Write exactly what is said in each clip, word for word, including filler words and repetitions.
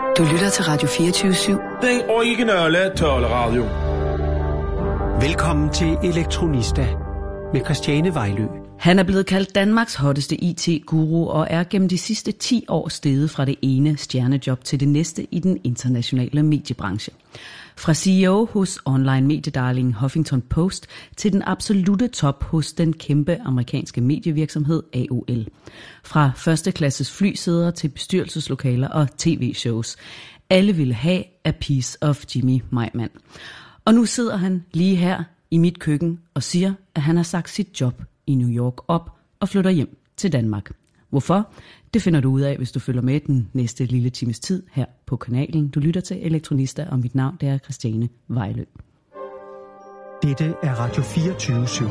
Du lytter til Radio fireogtyve syv. Den originale taleradio. Velkommen til Elektronista med Christiane Vejlø. Han er blevet kaldt Danmarks hotteste I T-guru og er gennem de sidste ti år steget fra det ene stjernejob til det næste i den internationale mediebranche. Fra C E O hos online mediedarling Huffington Post til den absolute top hos den kæmpe amerikanske medievirksomhed A O L. Fra førsteklasses flysæder til bestyrelseslokaler og tv-shows. Alle ville have a piece of Jimmy Maimann. Og nu sidder han lige her i mit køkken og siger, at han har sagt sit job i New York op og flytter hjem til Danmark. Hvorfor? Det finder du ud af, hvis du følger med den næste lille times tid her på kanalen. Du lytter til Elektronista, og mit navn det er Christiane Vejlø. Dette er Radio fireogtyve syv.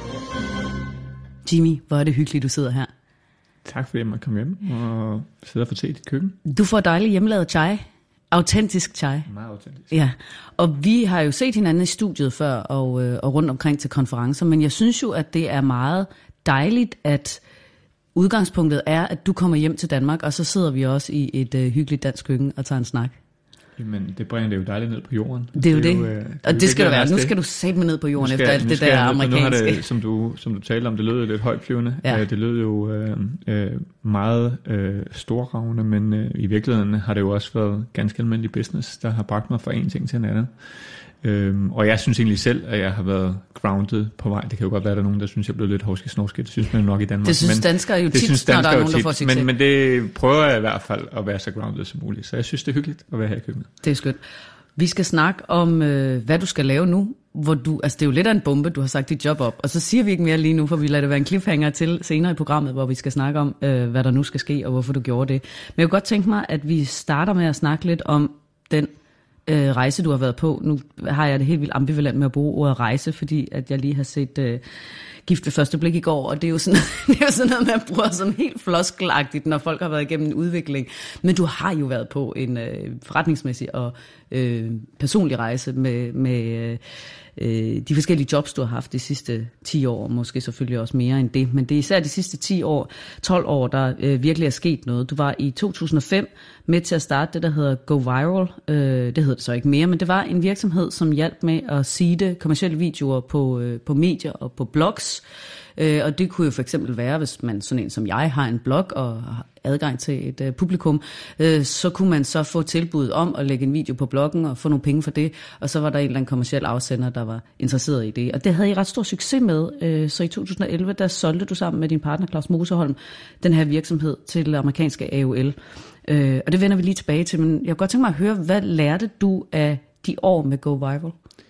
Jimmy, hvor er det hyggeligt, du sidder her. Tak fordi jeg måtte komme hjem og sidde og få te i dit køkken. Du får dejligt hjemmelavet chai. Autentisk chai. Meget autentisk. Ja, og vi har jo set hinanden i studiet før og, øh, og rundt omkring til konferencer, men jeg synes jo, at det er meget dejligt, at udgangspunktet er, at du kommer hjem til Danmark, og så sidder vi også i et øh, hyggeligt dansk køkken og tager en snak. Jamen, det bringer det jo dejligt ned på jorden. Det er jo det, det. Jo, øh, det og det skal du være. Nu skal du sætte mig ned på jorden skal, efter alt det der amerikanske. Nu det, som du, som du talte om, det lød jo lidt højtflyvende. Ja. Det lød jo øh, øh, meget øh, storravende, men øh, i virkeligheden har det jo også været ganske almindelig business, der har bragt mig fra en ting til en anden. Øhm, og jeg synes egentlig selv, at jeg har været grounded på vej. Det kan jo godt være, at der er nogen, der synes, jeg er blevet lidt hovske-snorske. Det synes man jo nok i Danmark. Det synes men, danskere jo det tit, synes når der er nogen, tit, der får succes. Men, men det prøver jeg i hvert fald at være så grounded som muligt. Så jeg synes, det er hyggeligt at være her i køkkenet. Det er skønt. Vi skal snakke om, øh, hvad du skal lave nu. Hvor du, altså det er jo lidt af en bombe, du har sagt dit job op. Og så siger vi ikke mere lige nu, for vi lader det være en cliffhanger til senere i programmet, hvor vi skal snakke om, øh, hvad der nu skal ske, og hvorfor du gjorde det. Men jeg kunne godt tænke mig, at vi starter med at snakke lidt om den øh, rejse, du har været på. Nu har jeg det helt vildt ambivalent med at bruge ordet rejse, fordi at jeg lige har set øh, Gift ved første blik i går, og det er jo sådan, det er jo sådan noget, man bruger sådan helt floskelagtigt, når folk har været igennem en udvikling. Men du har jo været på en øh, forretningsmæssig og øh, personlig rejse med, med øh, de forskellige jobs, du har haft de sidste ti år, måske selvfølgelig også mere end det. Men det er især de sidste ti år, tolv år, der øh, virkelig er sket noget. Du var i to tusind og fem med til at starte det, der hedder Go Viral. Øh, det hedder det så ikke mere, men det var en virksomhed, som hjalp med at seede kommercielle videoer på, øh, på medier og på blogs. Øh, og det kunne jo for eksempel være, hvis man sådan en som jeg har en blog og har adgang til et øh, publikum, øh, så kunne man så få tilbud om at lægge en video på bloggen og få nogle penge for det, og så var der en eller anden kommerciel afsender, der var interesseret i det. Og det havde I ret stor succes med, øh, så i to tusind og elleve, der solgte du sammen med din partner Claus Moseholm den her virksomhed til amerikanske A O L. Øh, og det vender vi lige tilbage til, men jeg kunne godt tænke mig at høre, hvad lærte du af de år med Go Viral?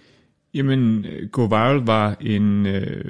Jamen, Go Viral var en... Øh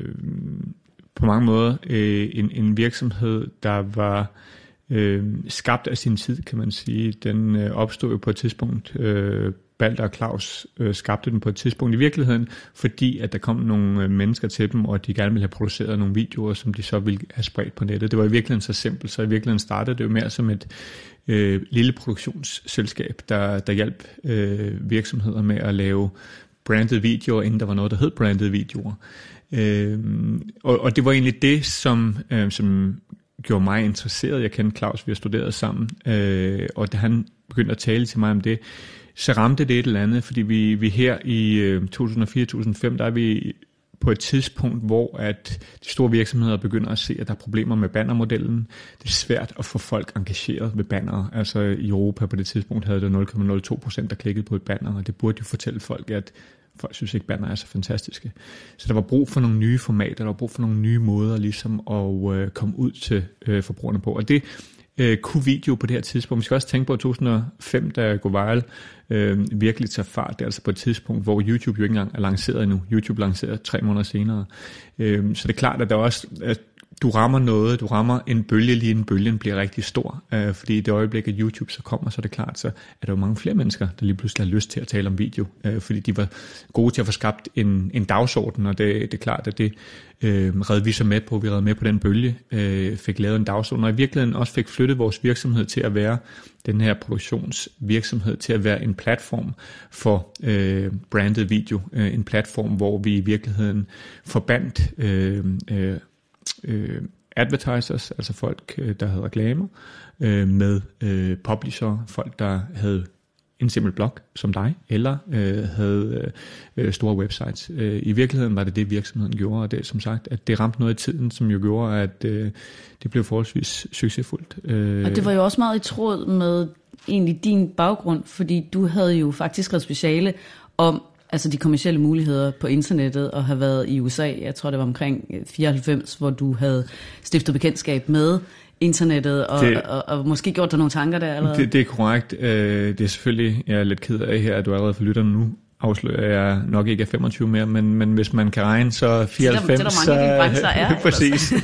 på mange måder øh, en, en virksomhed, der var øh, skabt af sin tid, kan man sige. Den øh, opstod jo på et tidspunkt, øh, Balder og Claus øh, skabte den på et tidspunkt i virkeligheden, fordi at der kom nogle øh, mennesker til dem, og de gerne ville have produceret nogle videoer, som de så ville have spredt på nettet. Det var i virkeligheden så simpelt, så i virkeligheden startede det jo mere som et øh, lille produktionsselskab, der, der hjalp øh, virksomheder med at lave branded videoer, inden der var noget, der hed branded videoer. Øh, og, og det var egentlig det, som, øh, som gjorde mig interesseret. Jeg kendte Claus, vi har studeret sammen, øh, og da han begyndte at tale til mig om det, så ramte det et eller andet, fordi vi, vi her i øh, to tusind og fire til to tusind og fem, der er vi på et tidspunkt, hvor at de store virksomheder begynder at se, at der er problemer med bannermodellen. Det er svært at få folk engageret ved banner. Altså i Europa på det tidspunkt havde det nul komma nul to procent, der klikkede på et banner, og det burde jo fortælle folk, at folk synes ikke, banner er så fantastiske. Så der var brug for nogle nye formater, der var brug for nogle nye måder ligesom at øh, komme ud til øh, forbrugerne på. Og det øh, kunne video på det her tidspunkt. Vi skal også tænke på, at to tusind og fem, da Go Viral øh, virkelig tager fart. Det er altså på et tidspunkt, hvor YouTube jo ikke engang er lanceret endnu. YouTube lancerer tre måneder senere. Øh, så det er klart, at der også... At du rammer noget, du rammer en bølge, lige inden bølgen bliver rigtig stor, øh, fordi i det øjeblik, at YouTube så kommer, så er det klart, så er der jo mange flere mennesker, der lige pludselig har lyst til at tale om video, øh, fordi de var gode til at få skabt en, en dagsorden, og det, det er klart, at det øh, redde vi så med på, vi redde med på den bølge, øh, fik lavet en dagsorden, og i virkeligheden også fik flyttet vores virksomhed til at være den her produktionsvirksomhed, til at være en platform for øh, branded video, øh, en platform, hvor vi i virkeligheden forbandt øh, øh, Øh, advertisers, altså folk, der havde reklamer, øh, med øh, publisher, folk, der havde en simpel blog som dig, eller øh, havde øh, store websites. Øh, I virkeligheden var det det, virksomheden gjorde, og det som sagt, at det ramte noget i tiden, som jo gjorde, at øh, det blev forholdsvis succesfuldt. Øh, og det var jo også meget i tråd med egentlig din baggrund, fordi du havde jo faktisk skrevet speciale om altså de kommercielle muligheder på internettet, og have været i U S A, jeg tror det var omkring fireoghalvfems, hvor du havde stiftet bekendtskab med internettet, og, det, og, og, og måske gjort dig nogle tanker der allerede? Det, det er korrekt. Det er selvfølgelig, jeg er lidt ked af her, at du allerede for lytterne nu afslører jeg nok ikke er femogtyve mere, men, men hvis man kan regne, så fireoghalvfems, det er der, det er der mange så, er. Præcis.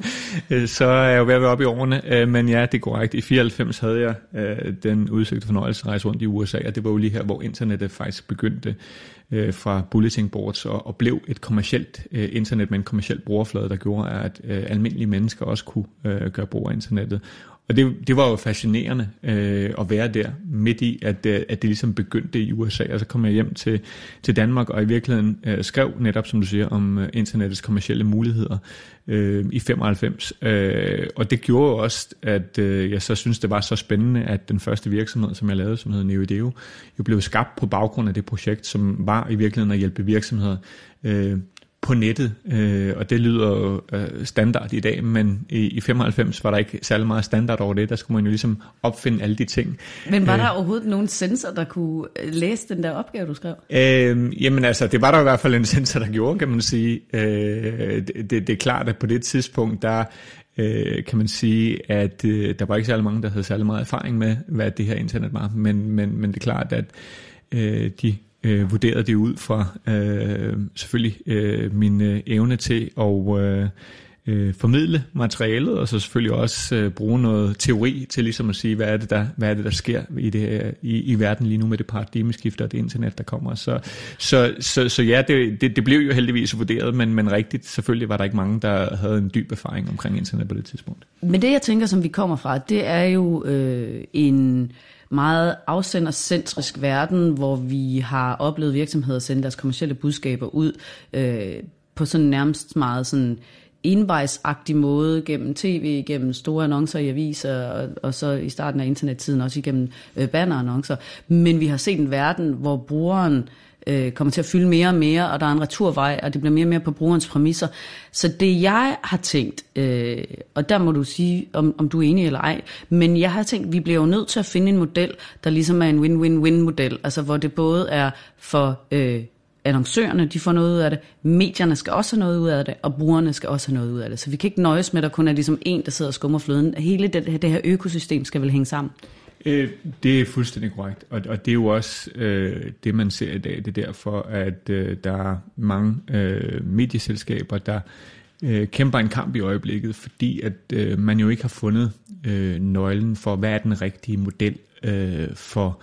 Så er jeg jo ved at være oppe i årene, men ja, det er korrekt. I fireoghalvfems havde jeg den udsøgte fornøjelse at rejse rundt i U S A, og det var jo lige her, hvor internettet faktisk begyndte fra bulletin boards og, og blev et kommercielt uh, internet med en kommerciel brugerflade, der gjorde, at uh, almindelige mennesker også kunne uh, gøre brug af internettet. Og det, det var jo fascinerende øh, at være der midt i, at, at det ligesom begyndte i U S A, og så kom jeg hjem til, til Danmark, og i virkeligheden øh, skrev netop, som du siger, om øh, internettets kommercielle muligheder øh, i femoghalvfems. Øh, og det gjorde jo også, at øh, jeg så synes det var så spændende, at den første virksomhed, som jeg lavede, som hedder NeoIdeo, jo blev skabt på baggrund af det projekt, som var i virkeligheden at hjælpe virksomheder øh, på nettet, øh, og det lyder jo øh, standard i dag, men i, i femoghalvfems var der ikke særlig meget standard over det, der skulle man jo ligesom opfinde alle de ting. Men var der øh, overhovedet nogen sensor, der kunne læse den der opgave, du skrev? Øh, jamen altså, det var der i hvert fald en sensor, der gjorde, kan man sige. Øh, det, det, det er klart, at på det tidspunkt, der øh, kan man sige, at øh, der var ikke særlig mange, der havde særlig meget erfaring med, hvad det her internet var, men, men, men det er klart, at øh, de Øh, vurderede det ud fra øh, selvfølgelig øh, min øh, evne til at øh, øh, formidle materialet, og så selvfølgelig også øh, bruge noget teori til ligesom at sige, hvad er det der, hvad er det, der sker i, det, i, i verden lige nu med det paradigmeskifte og det internet, der kommer. Så, så, så, så ja, det, det, det blev jo heldigvis vurderet, men, men rigtigt, selvfølgelig var der ikke mange, der havde en dyb erfaring omkring internet på det tidspunkt. Men det, jeg tænker, som vi kommer fra, det er jo øh, en meget afsendercentrisk verden, hvor vi har oplevet virksomheder sende deres kommercielle budskaber ud øh, på sådan nærmest meget sådan envejsagtig måde gennem tv, gennem store annoncer i aviser, og, og så i starten af internettiden også igennem øh, bannerannoncer. Men vi har set en verden, hvor brugeren øh, kommer til at fylde mere og mere, og der er en returvej, og det bliver mere og mere på brugerens præmisser. Så det jeg har tænkt, øh, og der må du sige, om, om du er enig eller ej, men jeg har tænkt, vi bliver jo nødt til at finde en model, der ligesom er en win-win-win-model, altså hvor det både er for øh, annoncørerne, de får noget ud af det, medierne skal også have noget ud af det, og brugerne skal også have noget ud af det. Så vi kan ikke nøjes med, at der kun er ligesom en, der sidder og skummer fløden. Hele det, det her økosystem skal vel hænge sammen. Øh, det er fuldstændig korrekt, og, og det er jo også øh, det, man ser i dag. Det er derfor, at øh, der er mange øh, medieselskaber, der øh, kæmper en kamp i øjeblikket, fordi at øh, man jo ikke har fundet øh, nøglen for, hvad er den rigtige model øh, for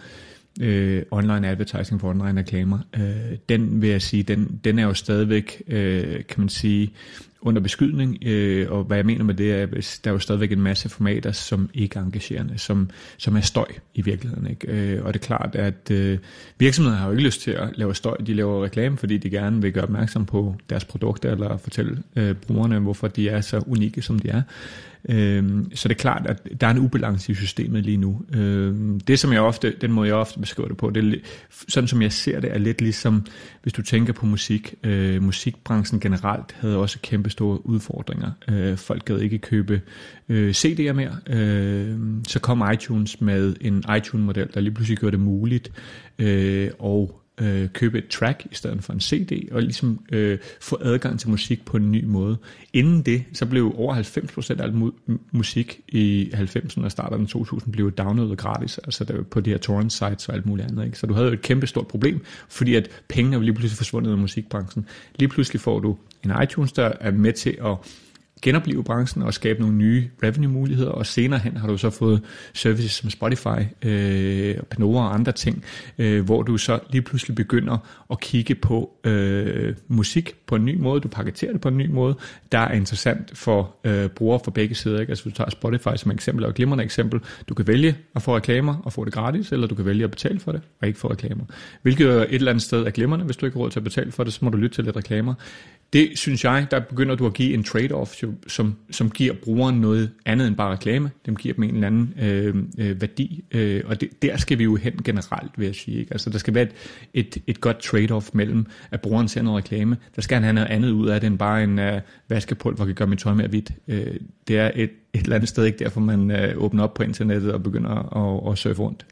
øh, online advertising, for online reklamer. Øh, den vil jeg sige, den, den er jo stadigvæk, øh, kan man sige, under beskydning, øh, og hvad jeg mener med det er, at der er jo stadigvæk en masse formater, som ikke er engagerende, som, som er støj i virkeligheden. Ikke? Øh, og det er klart, at øh, virksomheder har jo ikke lyst til at lave støj, de laver reklame, fordi de gerne vil gøre opmærksom på deres produkter, eller fortælle øh, brugerne, hvorfor de er så unikke, som de er. Øh, så det er klart, at der er en ubalance i systemet lige nu. Øh, det, som jeg ofte, den måde jeg ofte beskriver det på, det er, sådan som jeg ser det, er lidt ligesom, hvis du tænker på musik. Øh, musikbranchen generelt havde også kæmpe store udfordringer. Øh, folk gad ikke købe øh, C D'er mere. Øh, så kom iTunes med en iTunes-model, der lige pludselig gjorde det muligt øh, og øh, købe et track i stedet for en C D, og ligesom øh, få adgang til musik på en ny måde. Inden det, så blev over halvfems procent af al mu- musik i halvfemserne og starten af to tusind blev downloadet gratis, altså der, på de her torrent sites og alt muligt andet. Ikke? Så du havde jo et kæmpe stort problem, fordi at pengene var lige pludselig forsvundet af musikbranchen. Lige pludselig får du en iTunes, der er med til at genopleve branchen og skabe nogle nye revenue-muligheder, og senere hen har du så fået services som Spotify, øh, Pandora og andre ting, øh, hvor du så lige pludselig begynder at kigge på øh, musik på en ny måde, du paketerer det på en ny måde, der er interessant for øh, brugere fra begge sider. Ikke? Altså du tager Spotify som eksempel, og et glimrende eksempel, du kan vælge at få reklamer og få det gratis, eller du kan vælge at betale for det og ikke få reklamer. Hvilket et eller andet sted er glimrende, hvis du ikke har råd til at betale for det, så må du lytte til lidt reklamer. Det synes jeg, der begynder du at give en trade-off, jo, som, som giver brugeren noget andet end bare reklame. Dem giver dem en eller anden øh, øh, værdi, øh, og det, der skal vi jo hen generelt, vil jeg sige. Ikke? Altså, der skal være et, et, et godt trade-off mellem, at brugeren ser noget reklame. Der skal han have noget andet ud af det, end bare en uh, vaskepulver, der kan gøre mit tøj mere hvidt. Øh, det er et, et eller andet sted, ikke derfor man øh, åbner op på internettet og begynder at, at surfe rundt.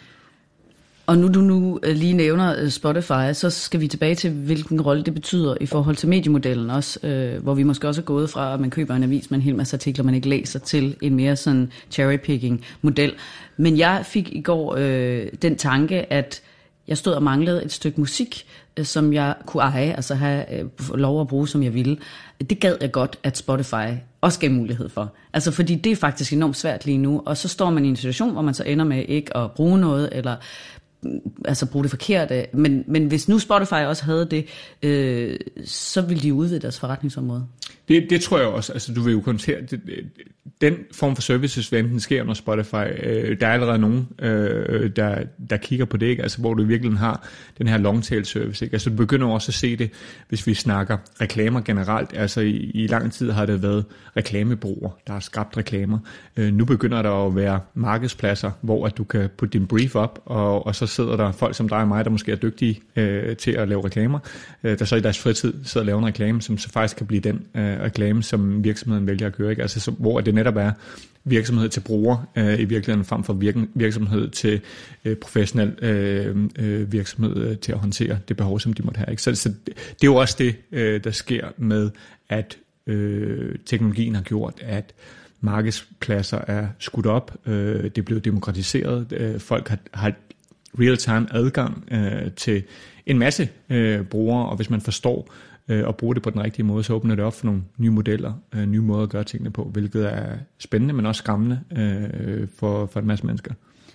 Og nu du nu lige nævner Spotify, så skal vi tilbage til, hvilken rolle det betyder i forhold til mediemodellen også, øh, hvor vi måske også er gået fra, at man køber en avis med en hel masse artikler, man ikke læser, til en mere sådan cherry-picking model. Men jeg fik i går øh, den tanke, at jeg stod og manglede et stykke musik, øh, som jeg kunne eje, altså have øh, lov at bruge, som jeg ville. Det gad jeg godt, at Spotify også gav mulighed for. Altså fordi det er faktisk enormt svært lige nu, og så står man i en situation, hvor man så ender med ikke at bruge noget, eller altså bruge det forkerte, men, men hvis nu Spotify også havde det, øh, så ville de udvide deres forretningsområde. Det, det tror jeg også, altså du vil jo kontere, det, den form for services, hvad enten sker under Spotify, øh, der er allerede nogen, øh, der, der kigger på det, ikke? Altså hvor du virkelig har den her long-tail service, ikke? Altså du begynder også at se det, hvis vi snakker reklamer generelt, altså i, i lang tid har det været reklamebureauer, der har skabt reklamer. Øh, nu begynder der at være markedspladser, hvor at du kan putte din brief op, og, og så sidder der folk som dig og mig, der måske er dygtige øh, til at lave reklamer, øh, der så i deres fritid sidder og laver en reklame, som så faktisk kan blive den øh, reklame, som virksomheden vælger at køre, ikke? Altså så, hvor det netop er virksomhed til bruger øh, i virkeligheden frem for virken, virksomhed til øh, professionel øh, øh, virksomhed øh, til at håndtere det behov, som de måtte have, ikke? Så, så det er jo også det, øh, der sker med, at øh, teknologien har gjort, at markedspladser er skudt op, øh, det er blevet demokratiseret, øh, folk har, har real-time adgang øh, til en masse øh, brugere, og hvis man forstår og bruge det på den rigtige måde, så åbner det op for nogle nye modeller, øh, nye måder at gøre tingene på, hvilket er spændende, men også skræmmende øh, for, for en masse mennesker.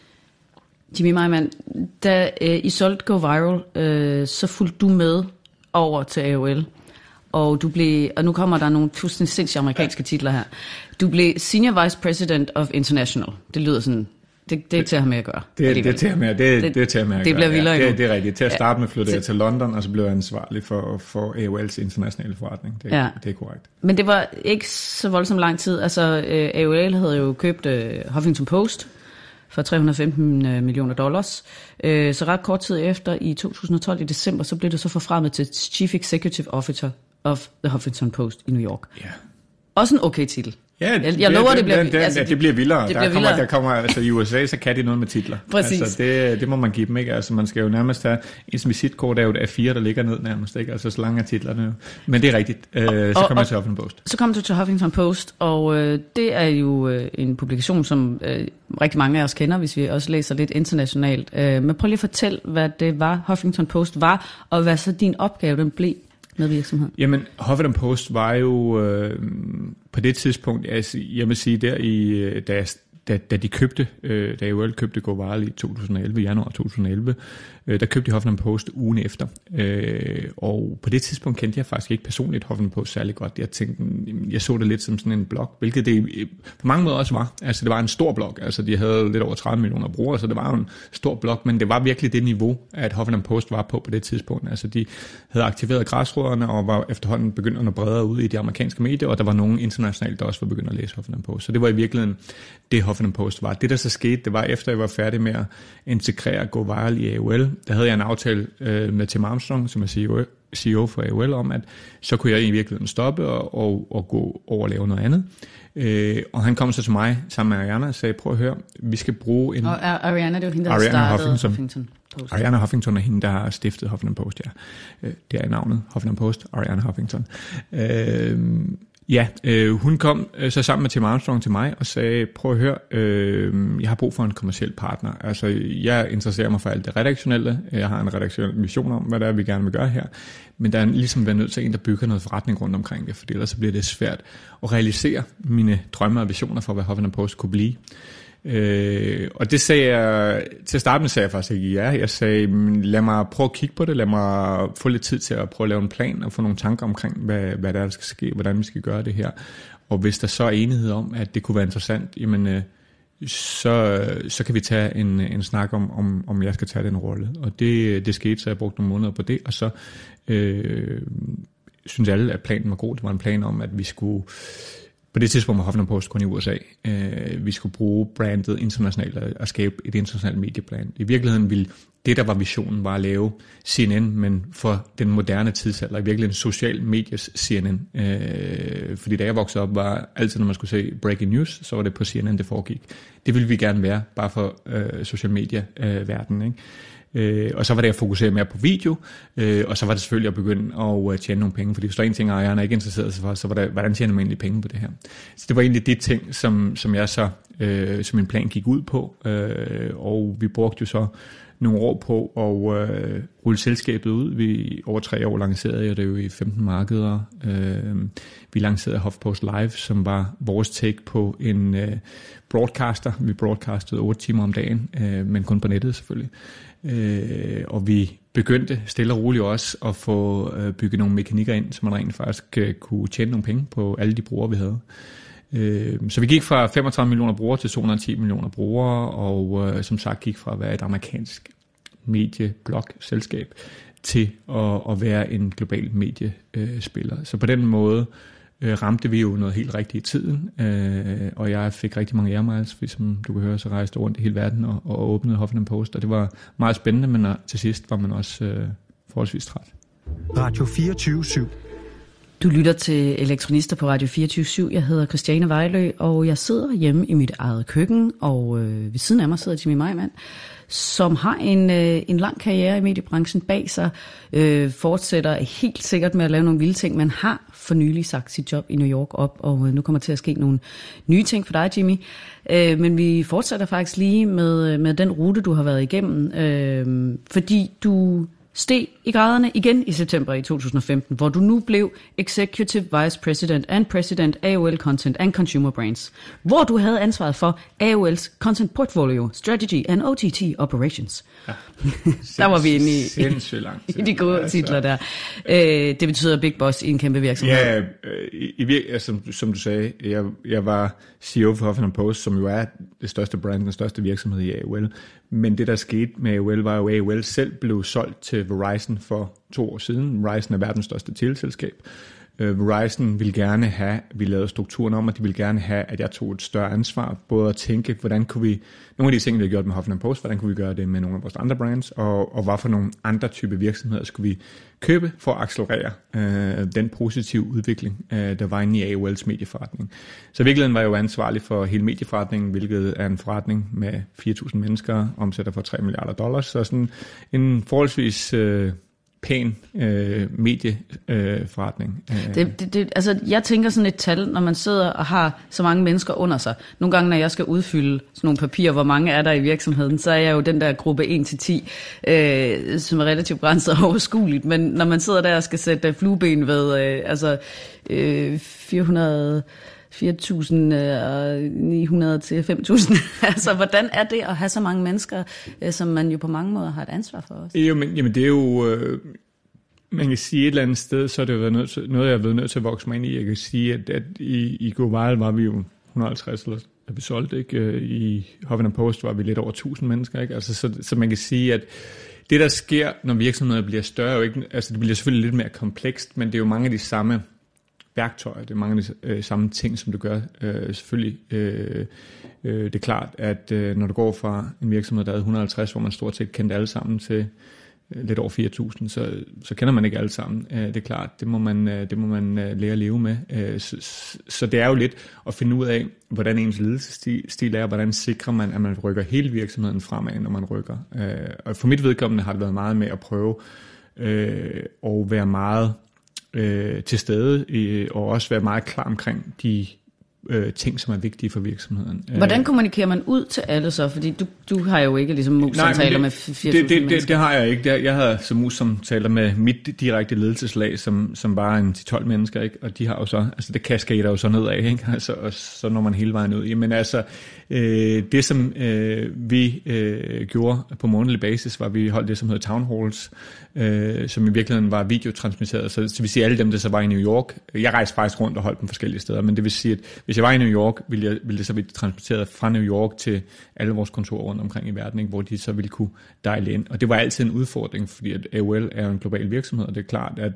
Jimmy Meyermann, da øh, I solgte Go Viral, øh, så fulgte du med over til A O L, og du blev, og nu kommer der nogle fuldstændig sindssyge amerikanske ja. titler her. Du blev Senior Vice President of International. Det lyder sådan... Det, det er til at have med at gøre. Det, det, det er til at have med, det, det, det er til at have med at det gøre. Bliver ja, det, det, det er rigtigt. Til at starte med flyttede jeg til London, og så blev jeg ansvarlig for, for A O L's internationale forretning. Det, ja. det er korrekt. Men det var ikke så voldsomt lang tid. Altså, A O L havde jo købt uh, Huffington Post for tre hundrede og femten millioner dollars. Uh, så ret kort tid efter, i to tusind og tolv i december, så blev det så forfremmet til Chief Executive Officer of the Huffington Post i New York. Ja. Også en okay titel. Ja, jeg, jeg lover, det, det bliver, det, det, altså, det bliver vildere. Det der, bliver kommer, vildere. der kommer, altså i U S A, så kan de noget med titler. Præcis. Altså, det, det må man give dem, ikke? Altså, man skal jo nærmest have, ens visitkort er jo et A fire, der ligger ned nærmest, ikke? Altså, så lange er titlerne jo. Men det er rigtigt. Øh, så kommer jeg til Huffington Post. Så kommer du til Huffington Post, og øh, det er jo øh, en publikation, som øh, rigtig mange af os kender, hvis vi også læser lidt internationalt. Øh, men prøv lige at fortælle, hvad det var, Huffington Post var, og hvad så din opgave, den blev med virksomheden. Jamen, Huffington Post var jo øh, på det tidspunkt, altså, jeg vil sige, der i, da, da, da de købte, øh, da A O L købte Go Viral i to tusind og elleve, januar to tusind og elleve, øh, der købte de Huffington Post ugen efter. Øh, og på det tidspunkt kendte jeg faktisk ikke personligt Huffington Post særlig godt. Jeg tænkte, jeg så det lidt som sådan en blog, hvilket det på mange måder også var. Altså det var en stor blog, altså de havde lidt over tredive millioner brugere, så det var en stor blog, men det var virkelig det niveau, at Huffington Post var på på det tidspunkt. Altså de havde aktiveret græsrødderne og var efterhånden begyndt at bredere ud i de amerikanske medier, og der var nogen internationalt, der også var begyndt at læse Huffington Post. Så det var i virkeligheden det, Huffington Post var. Det, der så skete, det var efter jeg var færdig med at integrere Go Viral i A O L, der havde jeg en aftale øh, med Tim Armstrong, som er C E O for A O L, om at så kunne jeg i virkeligheden stoppe og, og, og gå over og lave noget andet. Øh, og han kom så til mig sammen med Arianna og sagde, prøv at høre, vi skal bruge en... Og Arianna, det er jo hende, der Arianna startede Huffington. Huffington Post. Arianna Huffington er hende, der har stiftet Huffington Post, ja. Øh, det er navnet, Huffington Post, Arianna Huffington. Øh, Ja, øh, hun kom øh, så sammen med Tim Armstrong til mig og sagde, prøv at høre, øh, jeg har brug for en kommerciel partner. Altså, jeg interesserer mig for alt det redaktionelle. Jeg har en redaktionel mission om, hvad det er, vi gerne vil gøre her. Men der er ligesom været nødt til en, der bygger noget forretning rundt omkring det, for ellers så bliver det svært at realisere mine drømme og visioner for, hvad Huffington Post kunne blive. Øh, og det sagde jeg, til at starte med sagde jeg faktisk ikke ja. Jeg sagde, lad mig prøve at kigge på det, lad mig få lidt tid til at prøve at lave en plan og få nogle tanker omkring, hvad, hvad der, er, der skal ske, hvordan vi skal gøre det her. Og hvis der så er enighed om, at det kunne være interessant, jamen, øh, så, så kan vi tage en, en snak om, om, om jeg skal tage den rolle. Og det, det skete, så jeg brugte nogle måneder på det, og så øh, synes alle, at planen var god. Det var en plan om, at vi skulle, på det tidspunkt var Huffington Post kun i U S A, øh, vi skulle bruge brandet internationalt og, og skabe et internationalt medieplan. I virkeligheden ville det, der var visionen, var at lave C N N, men for den moderne tidsalder, i virkeligheden social medies C N N. Øh, fordi da jeg voksede op, var altid, når man skulle se breaking news, så var det på C N N, det foregik. Det ville vi gerne være, bare for øh, social media-verden, øh, ikke? Øh, og så var det at fokusere mere på video, øh, og så var det selvfølgelig at begynde at tjene nogle penge, fordi hvis der er en ting, ejeren er ikke interesseret sig for, så var det, hvordan tjener man egentlig penge på det her? Så det var egentlig de ting, som, som jeg så, øh, som min plan gik ud på, øh, og vi brugte jo så nogle år på at øh, rulle selskabet ud. Vi over tre år lancerede jeg det jo i femten markeder. Øh, vi lancerede HuffPost Live, som var vores take på en øh, broadcaster. Vi broadcastede otte timer om dagen, øh, men kun på nettet selvfølgelig. Øh, og vi begyndte stille og roligt også at få øh, bygget nogle mekanikker ind, så man rent faktisk øh, kunne tjene nogle penge på alle de brugere, vi havde. Øh, så vi gik fra femogtredive millioner brugere til to hundrede og ti millioner brugere, og øh, som sagt gik fra at være et amerikansk medieblog-selskab til at, at være en global mediespiller. Så på den måde øh, ramte vi jo noget helt rigtigt i tiden, øh, og jeg fik rigtig mange air miles, fordi som du kan høre, så rejste rundt i hele verden og, og åbnede Huffington Post, og det var meget spændende, men til sidst var man også øh, forholdsvis træt. Radio fireogtyve syv. Du lytter til Elektronister på Radio fireogtyve syv. Jeg hedder Christiane Vejlø, og jeg sidder hjemme i mit eget køkken, og øh, ved siden af mig sidder Jimmy Meimann, som har en, øh, en lang karriere i mediebranchen bag sig, øh, fortsætter helt sikkert med at lave nogle vilde ting, men har for nylig sagt sit job i New York op, og øh, nu kommer til at ske nogle nye ting for dig, Jimmy. Øh, men vi fortsætter faktisk lige med, med den rute, du har været igennem, øh, fordi du steg i graderne igen i september i to tusind og femten, hvor du nu blev Executive Vice President and President A O L Content and Consumer Brands, hvor du havde ansvaret for A O L's Content Portfolio, Strategy and O T T Operations. Ja. Der var vi inde i, i, i de gode altså. titler der. Øh, det betyder Big Boss i en kæmpe virksomhed. Ja, i, i, altså, som, som du sagde, jeg, jeg var C E O for Huffington Post, som jo er det største brand, den største virksomhed i A O L. Men det, der skete med A O L, var jo, at A O L selv blev solgt til Verizon for to år siden. Verizon er verdens største teleselskab. Uh, Verizon ville gerne have, vi lavede strukturen om, at de ville gerne have, at jeg tog et større ansvar, både at tænke, hvordan kunne vi, nogle af de ting, vi har gjort med Huffington Post, hvordan kunne vi gøre det med nogle af vores andre brands, og, og hvad for nogle andre type virksomheder skulle vi købe for at accelerere uh, den positive udvikling, uh, der var inde i A O L's medieforretning. Så i virkeligheden var jeg jo ansvarlig for hele medieforretningen, hvilket er en forretning med fire tusind mennesker, omsætter for tre milliarder dollars, så sådan en forholdsvis Uh, pæn øh, medieforretning. Øh, det, det, det, altså, jeg tænker sådan et tal, når man sidder og har så mange mennesker under sig. Nogle gange, når jeg skal udfylde sådan nogle papirer, hvor mange er der i virksomheden, så er jeg jo den der gruppe en til ti, øh, som er relativt begrænset og overskueligt. Men når man sidder der og skal sætte flueben ved øh, altså, øh, fire hundrede fire tusind ni hundrede til fem tusind. Altså, hvordan er det at have så mange mennesker, som man jo på mange måder har et ansvar for også? Jo, men jamen, det er jo, øh, man kan sige et eller andet sted, så er det jo noget, til, noget jeg har været nødt til at vokse mig ind i. Jeg kan sige, at, at i, i Global var vi jo et hundrede og halvtreds, eller vi solgte, ikke? I Huffington Post var vi lidt over tusind mennesker, ikke? Altså, så, så man kan sige, at det, der sker, når virksomheder bliver større, jo ikke, altså det bliver selvfølgelig lidt mere komplekst, men det er jo mange af de samme værktøjer, det er mange af de øh, samme ting, som du gør. Øh, selvfølgelig, øh, øh, det er klart, at øh, når du går fra en virksomhed, der er et hundrede og halvtreds, hvor man stort set kendte alle sammen, til øh, lidt over fire tusind, så, så kender man ikke alle sammen. Øh, det er klart, det må man, øh, det må man øh, lære at leve med. Øh, så, så det er jo lidt at finde ud af, hvordan ens ledelsesstil er, og hvordan sikrer man, at man rykker hele virksomheden fremad, når man rykker. Øh, og for mit vedkommende har det været meget med at prøve øh, at være meget Øh, til stede, øh, og også være meget klar omkring de øh, ting, som er vigtige for virksomheden. Hvordan kommunikerer man ud til alle så? Fordi du, du har jo ikke ligesom mus-samtaler med fire tusind det, det, mennesker. Det, det har jeg ikke. Jeg har så mus-samtaler med mit direkte ledelseslag, som, som bare er en til tolv mennesker, ikke? Og de har jo så, altså det kaskader jo så nedad, ikke? Altså, og så når man hele vejen ud. Jamen altså, øh, det som øh, vi øh, gjorde på månedlig basis, var, at vi holdt det, som hedder town halls, øh, som i virkeligheden var videotransmitteret. Så, så vil sige, alle dem, der så var i New York, jeg rejste faktisk rundt og holdt dem forskellige steder, men det vil sige, at hvis jeg var i New York, ville, jeg, ville det så blive transmitteret fra New York til alle vores kontorer rundt omkring i verden, ikke? Hvor de så ville kunne dial ind. Og det var altid en udfordring, fordi at A O L er en global virksomhed, og det er klart, at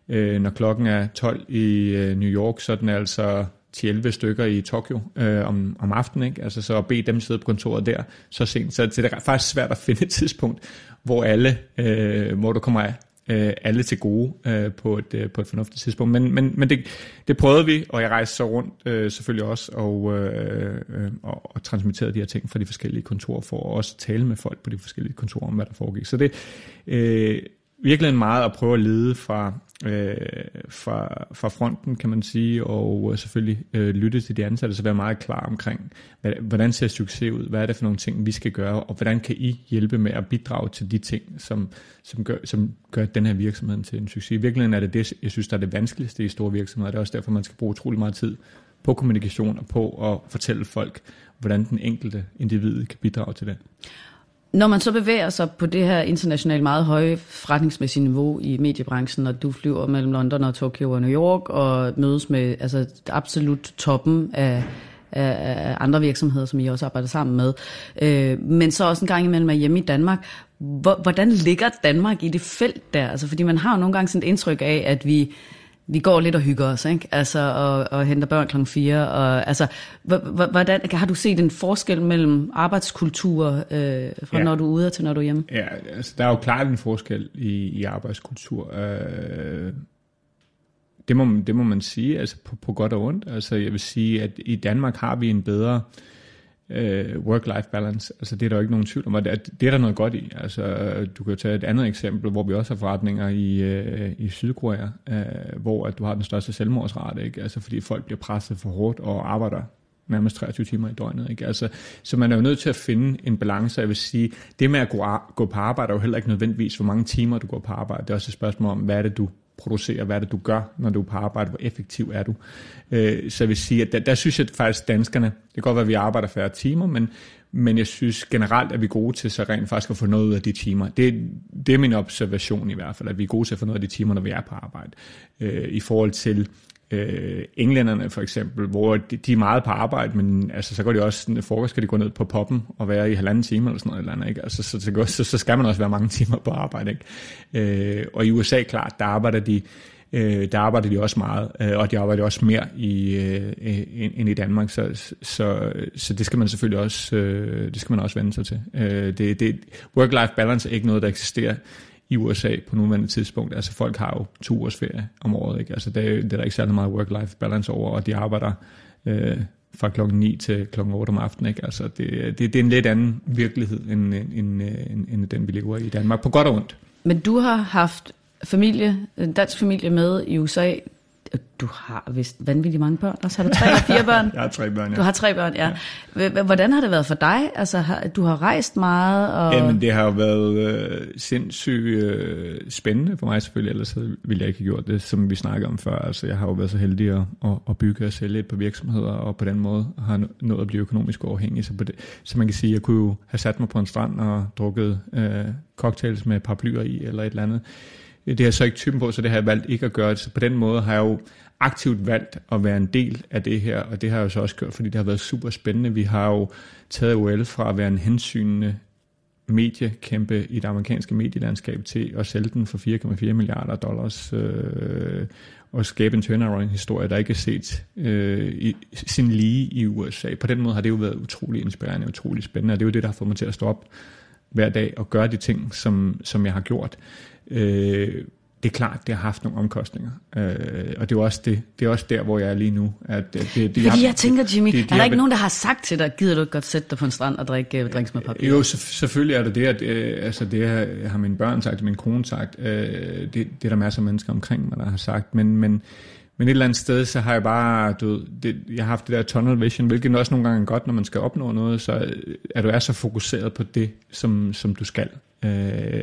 Øh, når klokken er tolv i øh, New York, så er den altså ti elleve stykker i Tokyo øh, om, om aftenen, ikke? Altså så at bede dem sidde på kontoret der så sent. Så, så det er faktisk svært at finde et tidspunkt, hvor alle, øh, hvor du kommer af. Øh, alle til gode øh, på, et, øh, på et fornuftigt tidspunkt. Men, men, men det, det prøvede vi, og jeg rejste så rundt øh, selvfølgelig også, og, øh, øh, og, og transmitterede de her ting fra de forskellige kontorer, for at også tale med folk på de forskellige kontorer om, hvad der foregik. Så det er øh, virkelig meget at prøve at lede fra, øh, fra, fra fronten, kan man sige, og selvfølgelig øh, lytte til de ansatte, så være meget klar omkring, hvad, hvordan ser succes ud, hvad er det for nogle ting, vi skal gøre, og hvordan kan I hjælpe med at bidrage til de ting, som, som, gør, som gør den her virksomhed til en succes. I virkeligheden er det det, jeg synes, der er det vanskeligste i store virksomheder. Det er også derfor, man skal bruge utrolig meget tid på kommunikation og på at fortælle folk, hvordan den enkelte individ kan bidrage til det. Når man så bevæger sig på det her internationalt meget høje forretningsmæssige niveau i mediebranchen, og du flyver mellem London og Tokyo og New York og mødes med altså absolut toppen af, af, af andre virksomheder, som I også arbejder sammen med, øh, men så også en gang imellem er hjemme i Danmark. Hvordan ligger Danmark i det felt der? Altså, fordi man har jo nogle gange sådan et indtryk af, at vi Vi går lidt og hygger os, ikke? Altså, og, og henter børn klokken fire. Og, altså, hvordan, har du set en forskel mellem arbejdskultur, øh, fra ja. når du er ude til når du er hjemme? Ja, altså, der er jo klart en forskel i, i arbejdskultur. Øh, det, må, det må man sige, altså på, på godt og ondt. Altså, jeg vil sige, at i Danmark har vi en bedre Uh, work-life balance, altså det er der jo ikke nogen tvivl om, og det, det er der noget godt i. Altså du kan jo tage et andet eksempel, hvor vi også har forretninger i, uh, i Sydkorea, uh, hvor at du har den største selvmordsrate, ikke? Altså fordi folk bliver presset for hårdt og arbejder nærmest treogtyve timer i døgnet, ikke? Altså, så man er jo nødt til at finde en balance. Jeg vil sige, det med at gå, gå på arbejde er jo heller ikke nødvendigvis, hvor mange timer du går på arbejde. Det er også et spørgsmål om, hvad er det du producerer, hvad er det du gør, når du er på arbejde, hvor effektiv er du. Øh, så jeg vil sige, at der, der synes jeg faktisk danskerne, det kan godt være, at vi arbejder færre timer, men, men jeg synes generelt, at vi er gode til så rent faktisk at få noget ud af de timer. Det, det er min observation i hvert fald, at vi er gode til at få noget af de timer, når vi er på arbejde. Øh, I forhold til øh, englænderne for eksempel, hvor de, de er meget på arbejde, men altså, så går de også, frokost skal de gå ned på poppen og være i halvanden time eller sådan noget eller andet, ikke? Altså, så, så, så, så skal man også være mange timer på arbejde, ikke? Øh, og i U S A, klart, der arbejder de øh, der arbejder de også meget, øh, og de arbejder også mere i, øh, end i Danmark, så, så, så det skal man selvfølgelig også øh, det skal man også vende sig til. Øh, det, det, work-life balance er ikke noget, der eksisterer i U S A på nuværende tidspunkt. Altså folk har jo to ugers ferie om året, ikke? Altså det, det er der ikke særlig meget work-life balance over, og de arbejder øh, fra klokken ni til klokken otte om aftenen, ikke? Altså det, det, det er en lidt anden virkelighed, end, end, end, end den vi lever i i Danmark, på godt og ondt. Men du har haft familie, en dansk familie med i U S A. Du har vist vanvittigt mange børn. Også har du tre eller fire børn? Jeg har tre børn, ja. Du har tre børn, ja. ja. Hvordan har det været for dig? Altså, du har rejst meget. Og... Jamen, det har jo været øh, sindssygt øh, spændende for mig selvfølgelig, ellers ville jeg ikke have gjort det, som vi snakkede om før. Altså, jeg har jo været så heldig at, at, at bygge og sælge et par virksomheder, og på den måde har nået at blive økonomisk uafhængig. Så, på det, så man kan sige, at jeg kunne jo have sat mig på en strand og drukket øh, cocktails med paraplyer i, eller et eller andet. Det har jeg så ikke typen på, så det har jeg valgt ikke at gøre. Så på den måde har jeg jo aktivt valgt at være en del af det her, og det har jeg jo så også gjort, fordi det har været super spændende. Vi har jo taget O L fra at være en hensynende mediekæmpe i det amerikanske medielandskab til at sælge den for fire komma fire milliarder dollars øh, og skabe en turnaround-historie, der ikke er set øh, i sin lige i U S A. På den måde har det jo været utrolig inspirerende, utrolig spændende, og det er jo det, der har fået mig til at stå op hver dag og gøre de ting, som, som jeg har gjort. Øh, det er klart, det har haft nogle omkostninger, øh, og det er også det, det er også der, hvor jeg er lige nu. At det, det, Fordi har, jeg tænker, Jimmy, det, det, er der har, ikke nogen, der har sagt til dig, gider du ikke godt sætte dig på en strand og drikke uh, drinks med papir? Jo, selvfølgelig er det det, at, øh, altså det har, har mine børn sagt, min kone sagt, øh, det, det er der masser af mennesker omkring mig, der har sagt, men, men, men et eller andet sted, så har jeg bare, du ved, det, jeg har haft det der tunnel vision, hvilket også nogle gange er godt, når man skal opnå noget, så er du er så fokuseret på det, som, som du skal. Øh,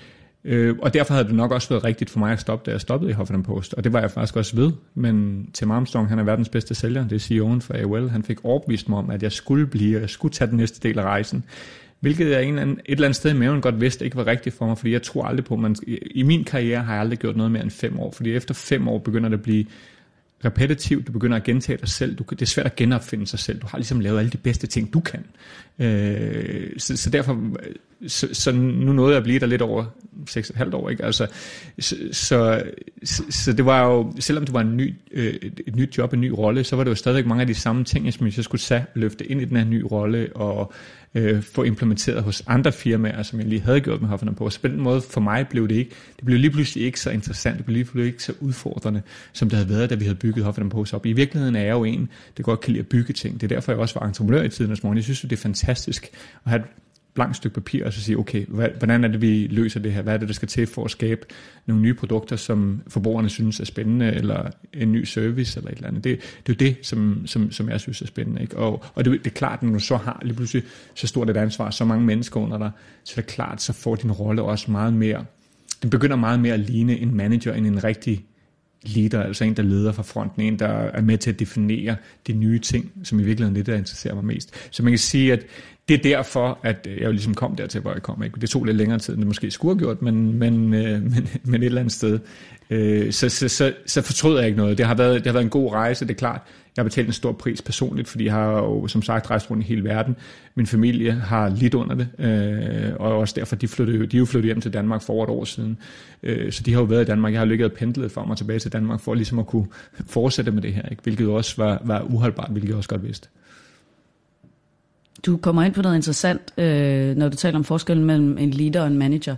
Øh, og derfor havde det nok også været rigtigt for mig at stoppe, da jeg stoppede i Huffington Post, og det var jeg faktisk også ved, men Tim Armstrong, han er verdens bedste sælger, det er C E O'en for A O L, han fik overbevist mig om, at jeg skulle blive, og jeg skulle tage den næste del af rejsen, hvilket jeg en eller anden, et eller andet sted i maven godt vidste ikke var rigtigt for mig, fordi jeg tror aldrig på, man, i min karriere har jeg aldrig gjort noget mere end fem år, fordi efter fem år begynder det at blive repetitivt, du begynder at gentage dig selv, du, det er svært at genopfinde sig selv, du har ligesom lavet alle de bedste ting, du kan. Øh, så, så derfor, så, så nu nåede jeg at blive der lidt over seks og et halvt år, ikke? Altså, så, så, så det var jo, selvom det var en ny, øh, et nyt job, en ny rolle, så var det jo stadigvæk mange af de samme ting, som jeg så skulle tage, løfte ind i den her nye rolle, og øh, få implementeret hos andre firmaer, som jeg lige havde gjort med Huffington Post. Så på den måde, for mig blev det ikke, det blev lige pludselig ikke så interessant, det blev lige pludselig ikke så udfordrende, som det havde været, da vi havde bygget Huffington Post op. I virkeligheden er jeg jo en, der godt kan lide at bygge ting. Det er derfor, jeg også var entreprenør i Tidernes Morgen. Jeg synes, det er fantastisk at have et blankt stykke papir, og så sige, okay, hvordan er det, vi løser det her? Hvad er det, der skal til for at skabe nogle nye produkter, som forbrugerne synes er spændende, eller en ny service, eller et eller andet. Det, det er jo det, som, som, som jeg synes er spændende. Ikke? Og, og det, det er klart, når du så har lige pludselig så stort et ansvar, så mange mennesker under dig, så er det klart, så får din rolle også meget mere, den begynder meget mere at ligne en manager, end en rigtig leader, altså en, der leder fra fronten, en, der er med til at definere de nye ting, som i virkeligheden er det, der interesserer mig mest. Så man kan sige, at det er derfor, at jeg jo ligesom kom dertil, hvor jeg kom. Ikke? Det tog lidt længere tid, end det måske skulle have gjort, men, men, men, men et eller andet sted. Så, så, så, så fortryder jeg ikke noget. Det har, været, det har været en god rejse, det er klart. Jeg har betalt en stor pris personligt, fordi jeg har jo som sagt rejst rundt i hele verden. Min familie har lidt under det, og også derfor, de, flyttede, de er jo flyttet hjem til Danmark for over et år siden. Så de har jo været i Danmark. Jeg har ligget og pendlet for mig tilbage til Danmark, for ligesom at kunne fortsætte med det her, ikke? Hvilket også var, var uholdbart, hvilket jeg også godt vidste. Du kommer ind på noget interessant, øh, når du taler om forskellen mellem en leader og en manager.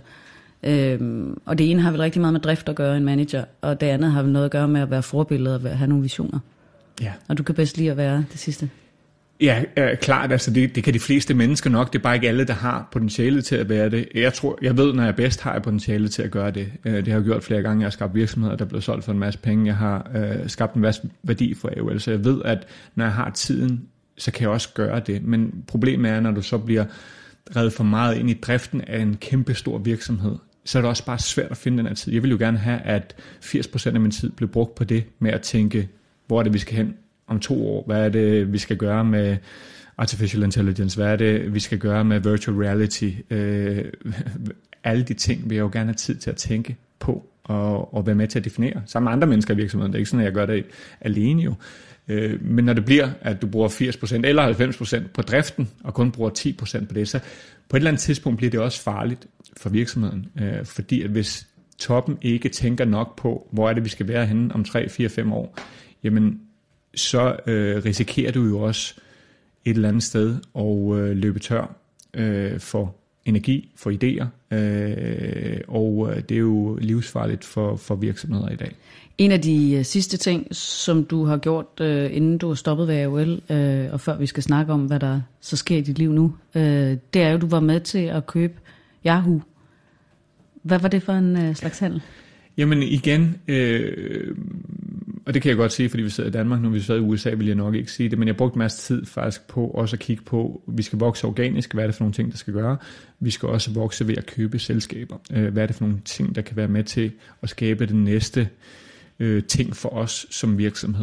Øhm, og det ene har vel rigtig meget med drift at gøre, en manager, og det andet har vel noget at gøre med at være forbillede og have nogle visioner. Ja. Og du kan bedst lide at være det sidste. Ja, øh, klart, altså det, det kan de fleste mennesker nok, det er bare ikke alle, der har potentialet til at være det. Jeg tror, jeg ved, når jeg bedst har jeg potentialet til at gøre det. Det har jeg gjort flere gange, jeg har skabt virksomheder, der er blevet solgt for en masse penge, jeg har øh, skabt en masse værdi for A O L, så jeg ved, at når jeg har tiden, så kan jeg også gøre det. Men problemet er, når du så bliver revet for meget ind i driften af en kæmpe stor virksomhed, så er det også bare svært at finde den her tid. Jeg vil jo gerne have, at firs procent af min tid bliver brugt på det, med at tænke, hvor er det, vi skal hen om to år? Hvad er det, vi skal gøre med artificial intelligence? Hvad er det, vi skal gøre med virtual reality? Øh, alle de ting vil jeg jo gerne have tid til at tænke på, og, og være med til at definere. Sammen med andre mennesker i virksomheden. Det er ikke sådan, at jeg gør det alene jo. Men når det bliver, at du bruger firs procent eller halvfems procent på driften, og kun bruger ti procent på det, så på et eller andet tidspunkt bliver det også farligt for virksomheden. Fordi at hvis toppen ikke tænker nok på, hvor er det, vi skal være henne om tre, fire, fem år, jamen så øh, risikerer du jo også et eller andet sted at øh, løbe tør øh, for energi, for idéer, øh, og det er jo livsfarligt for, for virksomheder i dag. En af de uh, sidste ting, som du har gjort, uh, inden du har stoppet ved A O L, uh, og før vi skal snakke om, hvad der så sker i dit liv nu, uh, det er jo, at du var med til at købe Yahoo. Hvad var det for en uh, slags handel? Jamen igen, øh, og det kan jeg godt sige, fordi vi sidder i Danmark, når vi sidder i U S A, vil jeg nok ikke sige det, men jeg brugte en masse tid faktisk på også at kigge på, vi skal vokse organisk, hvad er det for nogle ting, der skal gøre. Vi skal også vokse ved at købe selskaber. Øh, hvad er det for nogle ting, der kan være med til at skabe den næste øh, ting for os som virksomhed.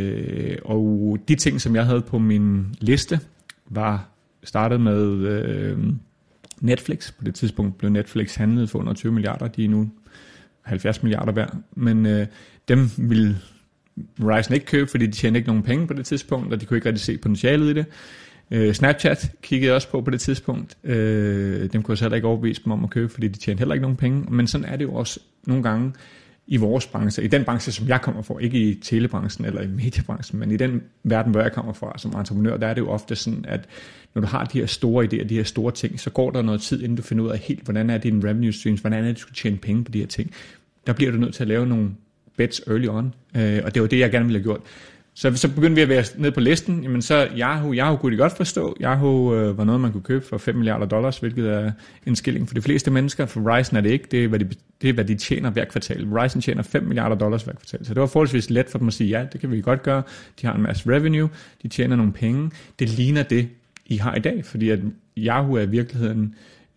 Øh, og de ting, som jeg havde på min liste, var startet med øh, Netflix. På det tidspunkt blev Netflix handlet for under tyve milliarder, de er nu halvfjerds milliarder værd, men øh, dem ville Verizon ikke købe, fordi de tjente ikke nogen penge på det tidspunkt, og de kunne ikke rigtig se potentialet i det. Øh, Snapchat kiggede jeg også på på det tidspunkt. Øh, dem kunne jeg så heller ikke overbevise dem om at købe, fordi de tjente heller ikke nogen penge. Men sådan er det jo også nogle gange i vores branche, i den branche, som jeg kommer fra, ikke i telebranchen eller i mediebranchen, men i den verden, hvor jeg kommer fra som entreprenør, der er det jo ofte sådan, at når du har de her store idéer, de her store ting, så går der noget tid, inden du finder ud af helt, hvordan er dine revenue streams, hvordan er det, du skal tjene penge på de her ting. Der bliver du nødt til at lave nogle bets early on, øh, og det var det, jeg gerne ville have gjort. Så, så begyndte vi at være nede på listen, jamen så Yahoo, Yahoo kunne de godt forstå. Yahoo øh, var noget, man kunne købe for fem milliarder dollars, hvilket er en skilling for de fleste mennesker. For Verizon er det ikke, det er, hvad de, det er, hvad de tjener hver kvartal. Verizon tjener fem milliarder dollars hver kvartal, så det var forholdsvis let for dem at sige, ja, det kan vi godt gøre. De har en masse revenue, de tjener nogle penge. Det ligner det, I har i dag, fordi at Yahoo er i virkeligheden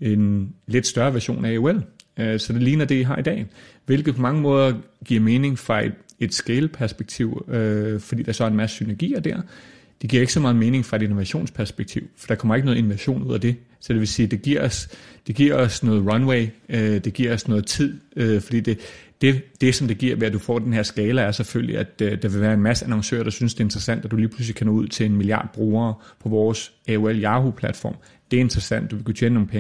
en lidt større version af A O L. Så det ligner det, I har i dag, hvilket på mange måder giver mening fra et, et scale-perspektiv, øh, fordi der så er en masse synergier der. Det giver ikke så meget mening fra et innovationsperspektiv, for der kommer ikke noget innovation ud af det. Så det vil sige, det giver os, det giver os noget runway, øh, det giver os noget tid, øh, fordi det, det, det, som det giver ved, at du får den her skala, er selvfølgelig, at øh, der vil være en masse annoncører, der synes, det er interessant, at du lige pludselig kan nå ud til en milliard brugere på vores A O L Yahoo-platform. Det er interessant, du vil kunne tjene nogle penge.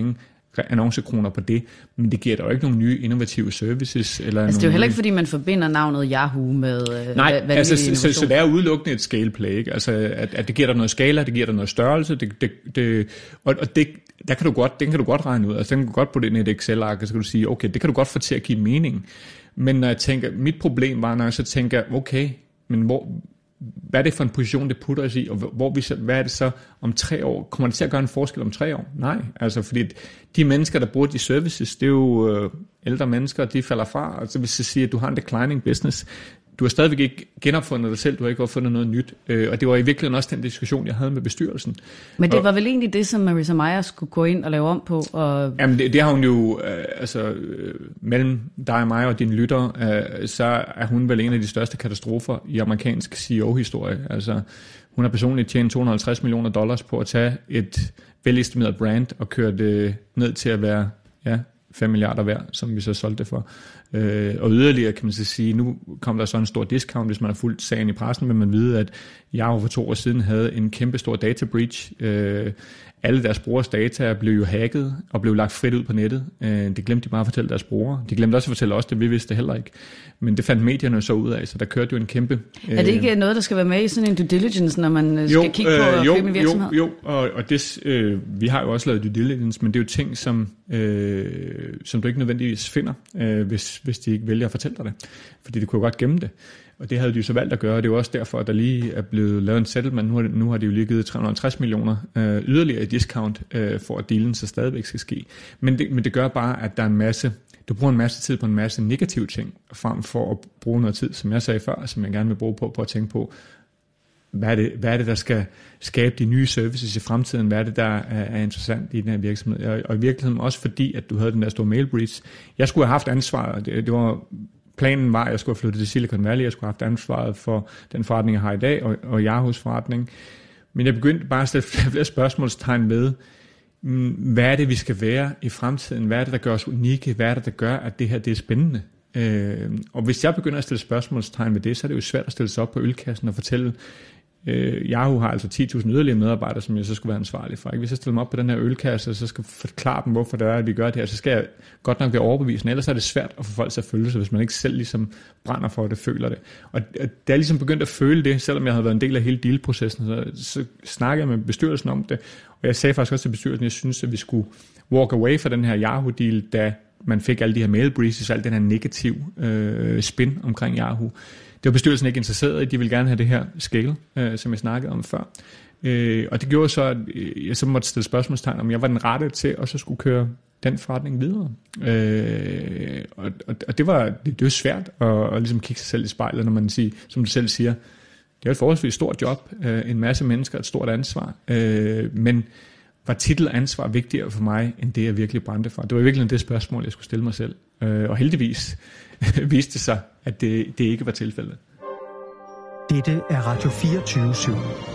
annoncekroner på det, men det giver der jo ikke nogen nye innovative services. Eller altså det er jo heller ikke, nye... fordi man forbinder navnet Yahoo med... Nej, hvad, altså, så, så, så det er udelukkende et scale play, ikke? Altså, at, at det giver dig noget skala, det giver dig noget størrelse, det, det, det, og, og det, der kan du godt, den kan du godt regne ud, altså den kan du godt putte ind i et Excel-ark, og så kan du sige, okay, det kan du godt få til at give mening, men når jeg tænker, mit problem var, når jeg så tænker, okay, men hvor... hvad er det for en position, det putter os i, og hvor vi så, hvad er det så om tre år? Kommer det til at gøre en forskel om tre år? Nej, altså fordi de mennesker, der bruger de services, det er jo øh, ældre mennesker, de falder fra. Altså hvis jeg siger, at du har en declining business, du har stadigvæk ikke genopfundet dig selv, du har ikke opfundet noget nyt. Øh, og det var i virkeligheden også den diskussion, jeg havde med bestyrelsen. Men det og, var vel egentlig det, som Marissa Mayer skulle gå ind og lave om på? Og... Jamen det, det har hun jo, øh, altså øh, mellem dig og mig og dine lyttere, øh, så er hun vel en af de største katastrofer i amerikansk C E O-historie. Altså hun har personligt tjent to hundrede og halvtreds millioner dollars på at tage et velestimeret brand og køre det ned til at være ja, fem milliarder værd, som vi så solgte det for. Øh, og yderligere kan man så sige, nu kom der så en stor discount, hvis man har fulgt sagen i pressen, vil man vide, at Yahoo for to år siden havde en kæmpe stor data breach. Øh, alle deres brugers data blev jo hacket og blev lagt frit ud på nettet. Øh, det glemte de bare at fortælle deres brugere. De glemte også at fortælle os det, vi vidste heller ikke. Men det fandt medierne så ud af, så der kørte jo en kæmpe... Øh, er det ikke noget, der skal være med i sådan en due diligence, når man skal jo, kigge på at jo, købe en virksomhed? Jo, jo, og, og det, øh, vi har jo også lavet due diligence, men det er jo ting, som, øh, som du ikke nødvendigvis finder, øh, hvis, hvis de ikke vælger at fortælle dig det. Fordi de kunne jo godt gemme det. Og det havde de jo så valgt at gøre, og det er jo også derfor, at der lige er blevet lavet en settlement. Nu har, nu har de jo lige givet tre hundrede og halvtreds millioner øh, yderligere i discount, øh, for at dealen så stadigvæk skal ske. Men det, men det gør bare, at der er en masse, du bruger en masse tid på en masse negative ting, frem for at bruge noget tid, som jeg sagde før, som jeg gerne vil bruge på, på at tænke på, hvad er det, hvad er det der skal skabe de nye services i fremtiden, hvad er det, der er, er interessant i den her virksomhed. Og, og i virkeligheden også fordi, at du havde den der store mail breach. Jeg skulle have haft ansvaret, det, det var... Planen var, at jeg skulle have flyttet til Silicon Valley, jeg skulle have haft ansvaret for den forretning, jeg har i dag, og, og Yahoos forretning. Men jeg begyndte bare at stille flere, flere spørgsmålstegn med, hvad er det, vi skal være i fremtiden? Hvad er det, der gør os unikke? Hvad er det, der gør, at det her det er spændende? Øh, og hvis jeg begynder at stille spørgsmålstegn ved det, så er det jo svært at stille sig op på ølkassen og fortælle, øh, Yahoo har altså ti tusind yderligere medarbejdere, som jeg så skulle være ansvarlig for. Ikke? Hvis jeg stiller mig op på den her ølkasse, og så skal forklare dem, hvorfor det er, at vi gør det her, så skal jeg godt nok være overbevisende. Ellers er det svært at få folk til at føle sig, hvis man ikke selv ligesom brænder for det, føler det. Og da jeg ligesom begyndte at føle det, selvom jeg havde været en del af hele dealprocessen, så, så snakkede jeg med bestyrelsen om det, og jeg sagde faktisk også til bestyrelsen, at jeg synes, at vi skulle walk away fra den her Yahoo-deal, da man fik alle de her mail breaches, alt den her negativ øh, spin omkring Yahoo. Det var bestyrelsen ikke interesseret i, de ville gerne have det her scale, øh, som jeg snakkede om før. Øh, og det gjorde så, at jeg så måtte stille spørgsmålstegn, om jeg var den rette til, og så skulle køre den forretning videre. Øh, og, og, og det var det, det var svært at, at ligesom kigge sig selv i spejlet, når man siger, som du selv siger, det er et forholdsvis stort job, øh, en masse mennesker, et stort ansvar, øh, men var titel og ansvar vigtigere for mig, end det jeg virkelig brændte for? Det var virkelig det spørgsmål, jeg skulle stille mig selv. Øh, og heldigvis viste det sig, at det, det ikke var tilfældet. Dette er Radio fireogtyve syv.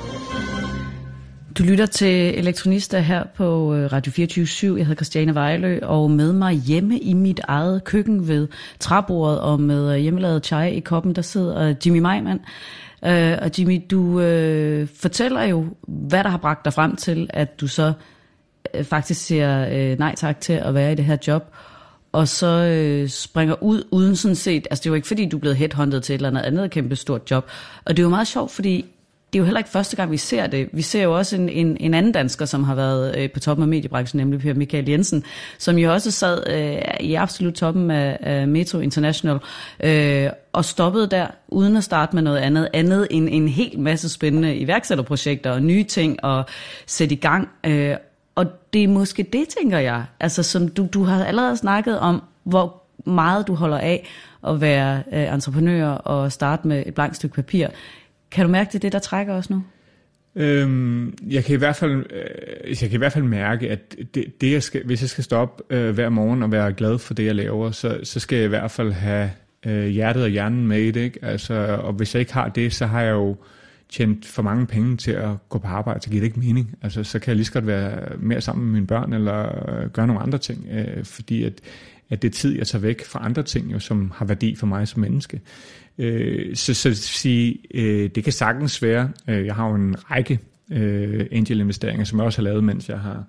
Du lytter til Elektronista her på Radio fireogtyve syv. Jeg hedder Christiane Vejlø, og med mig hjemme i mit eget køkken ved træbordet og med hjemmelavet chai i koppen, der sidder Jimmy Meimann. Uh, og Jimmy, du uh, fortæller jo, hvad der har bragt dig frem til, at du så uh, faktisk siger uh, nej tak til at være i det her job, og så uh, springer ud uden sådan set, altså det er jo ikke fordi, du er blevet headhunted til et eller andet andet kæmpe stort job, og det er jo meget sjovt, fordi det er jo heller ikke første gang, vi ser det. Vi ser jo også en, en, en anden dansker, som har været øh, på toppen af mediebranchen, nemlig Per Michael Jensen, som jo også sad øh, i absolut toppen af, af Metro International, øh, og stoppede der, uden at starte med noget andet, andet end en hel masse spændende iværksætterprojekter og nye ting at sætte i gang. Øh, og det er måske det, tænker jeg, altså som du, du har allerede snakket om, hvor meget du holder af at være øh, entreprenør og starte med et blankt stykke papir. Kan du mærke, det er det, der trækker os nu? Øhm, jeg kan i hvert fald, øh, jeg kan i hvert fald mærke, at det, det jeg skal, hvis jeg skal stå op øh, hver morgen og være glad for det, jeg laver, så, så skal jeg i hvert fald have øh, hjertet og hjernen med i det. Ikke? Altså, og hvis jeg ikke har det, så har jeg jo tjent for mange penge til at gå på arbejde, så giver det ikke mening. Altså, så kan jeg lige så godt være mere sammen med mine børn, eller gøre nogle andre ting, øh, fordi at, at det er tid, jeg tager væk fra andre ting, jo, som har værdi for mig som menneske. Øh, så så sige, øh, det kan sagtens være, øh, jeg har jo en række øh, angel-investeringer, som jeg også har lavet, mens jeg har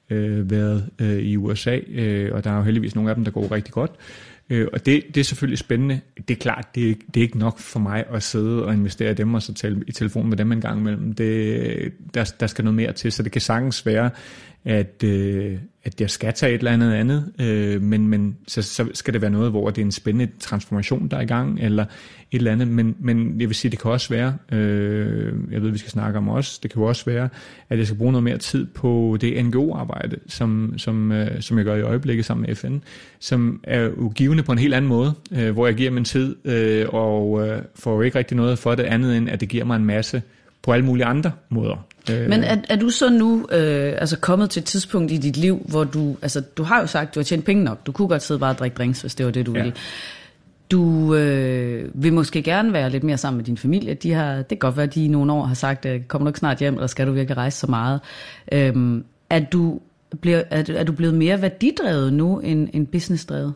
øh, været øh, i U S A, øh, og der er jo heldigvis nogle af dem, der går rigtig godt. Øh, og det, det er selvfølgelig spændende. Det er klart, det er, det er ikke nok for mig at sidde og investere i dem, og så tale i telefon med dem en gang imellem. Det, der, der skal noget mere til, så det kan sagtens være, at, øh, at jeg skal tage et eller andet andet, øh, men, men så, så skal det være noget, hvor det er en spændende transformation, der er i gang, eller et eller andet, men, men jeg vil sige, det kan også være, øh, jeg ved, vi skal snakke om også, det kan jo også være, at jeg skal bruge noget mere tid på det N G O-arbejde, som, som, øh, som jeg gør i øjeblikket sammen med F N, som er jo givende på en helt anden måde, øh, hvor jeg giver min tid, øh, og øh, får jo ikke rigtig noget for det andet, end at det giver mig en masse på alle mulige andre måder. Men er, er du så nu øh, altså kommet til et tidspunkt i dit liv, hvor du, altså du har jo sagt, du har tjent penge nok, du kunne godt sidde bare og drikke drinks, hvis det var det, du ja. ville. Du øh, vil måske gerne være lidt mere sammen med din familie. De har, det kan godt være, at de i nogle år har sagt, kommer du ikke snart hjem, eller skal du virkelig rejse så meget? Øhm, er, du, bliver, er, er du blevet mere værdidrevet nu end, end businessdrevet?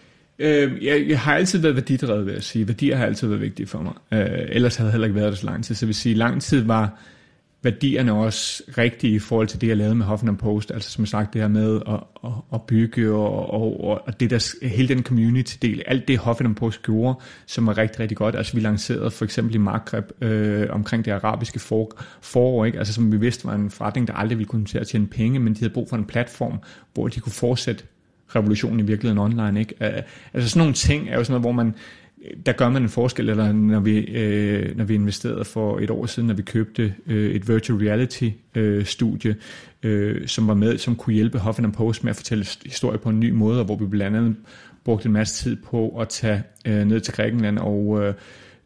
Øh, jeg, jeg har altid været værdidrevet, vil jeg sige. Værdier har altid været vigtige for mig. Øh, ellers havde jeg heller ikke været der så lang tid. Så jeg vil sige, lang tid var værdierne også rigtige i forhold til det, jeg lavede med Huffington Post. Altså som jeg sagt, det her med at, at, at bygge og, og, og det der, hele den community-del. Alt det Huffington Post gjorde, som var rigtig, rigtig godt. Altså vi lancerede for eksempel i Maghreb øh, omkring det arabiske for, forår, ikke? Altså som vi vidste var en forretning, der aldrig ville kunne til at tjene penge, men de havde brug for en platform, hvor de kunne fortsætte revolutionen i virkeligheden online, ikke? Altså sådan nogle ting er jo sådan noget, hvor man, der gør man en forskel, eller når vi, øh, når vi investerede for et år siden, når vi købte øh, et virtual reality øh, studie, øh, som var med, som kunne hjælpe Huffington Post med at fortælle historie på en ny måde, og hvor vi blandt andet brugte en masse tid på at tage øh, ned til Grækenland og øh,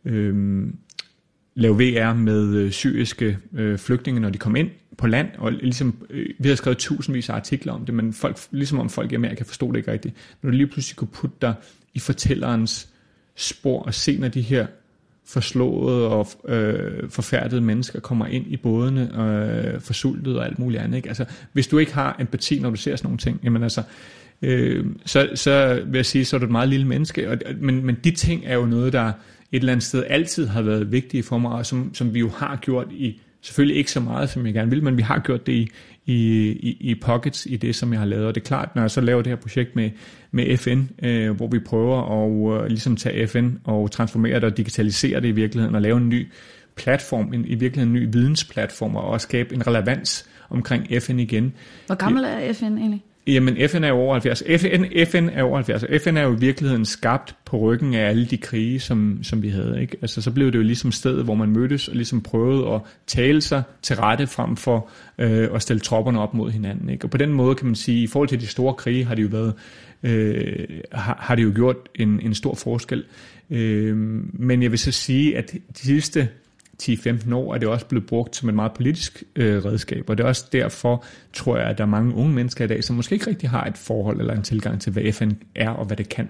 øh, lave V R med øh, syriske øh, flygtninge, når de kom ind på land, og ligesom, øh, vi har skrevet tusindvis af artikler om det, men folk, ligesom om folk i Amerika forstod det ikke rigtigt. Når du lige pludselig kunne putte dig i fortællerens spor og se, når de her forslåede og øh, forfærdede mennesker kommer ind i bådene, øh, forsultet og alt muligt andet. Ikke? Altså, hvis du ikke har empati, når du ser sådan nogle ting, jamen altså, øh, så, så vil jeg sige, så er du et meget lille menneske. Og, men, men de ting er jo noget, der et eller andet sted altid har været vigtige for mig, og som, som vi jo har gjort i, selvfølgelig ikke så meget, som jeg gerne vil, men vi har gjort det i, i, i, i pockets i det, som jeg har lavet. Og det er klart, når jeg så laver det her projekt med, med F N, øh, hvor vi prøver at øh, ligesom tage F N og transformere det og digitalisere det i virkeligheden, og lave en ny platform, en, i virkeligheden en ny vidensplatform, og også skabe en relevans omkring F N igen. Hvor gammel er F N egentlig? Jamen, F N er jo over halvfjerds. F N, F N er over halvfjerds. F N er jo i virkeligheden skabt på ryggen af alle de krige, som, som vi havde. Ikke? Altså, så blev det jo ligesom stedet, hvor man mødtes og ligesom prøvede at tale sig til rette frem for øh, at stille tropperne op mod hinanden. Ikke? Og på den måde kan man sige, i forhold til de store krige, har det jo været, øh, har, har det jo gjort en, en stor forskel. Øh, men jeg vil så sige, at de sidste ti til femten år er det også blevet brugt som et meget politisk øh, redskab, og det er også derfor, tror jeg, at der er mange unge mennesker i dag, som måske ikke rigtig har et forhold eller en tilgang til, hvad F N er og hvad det kan.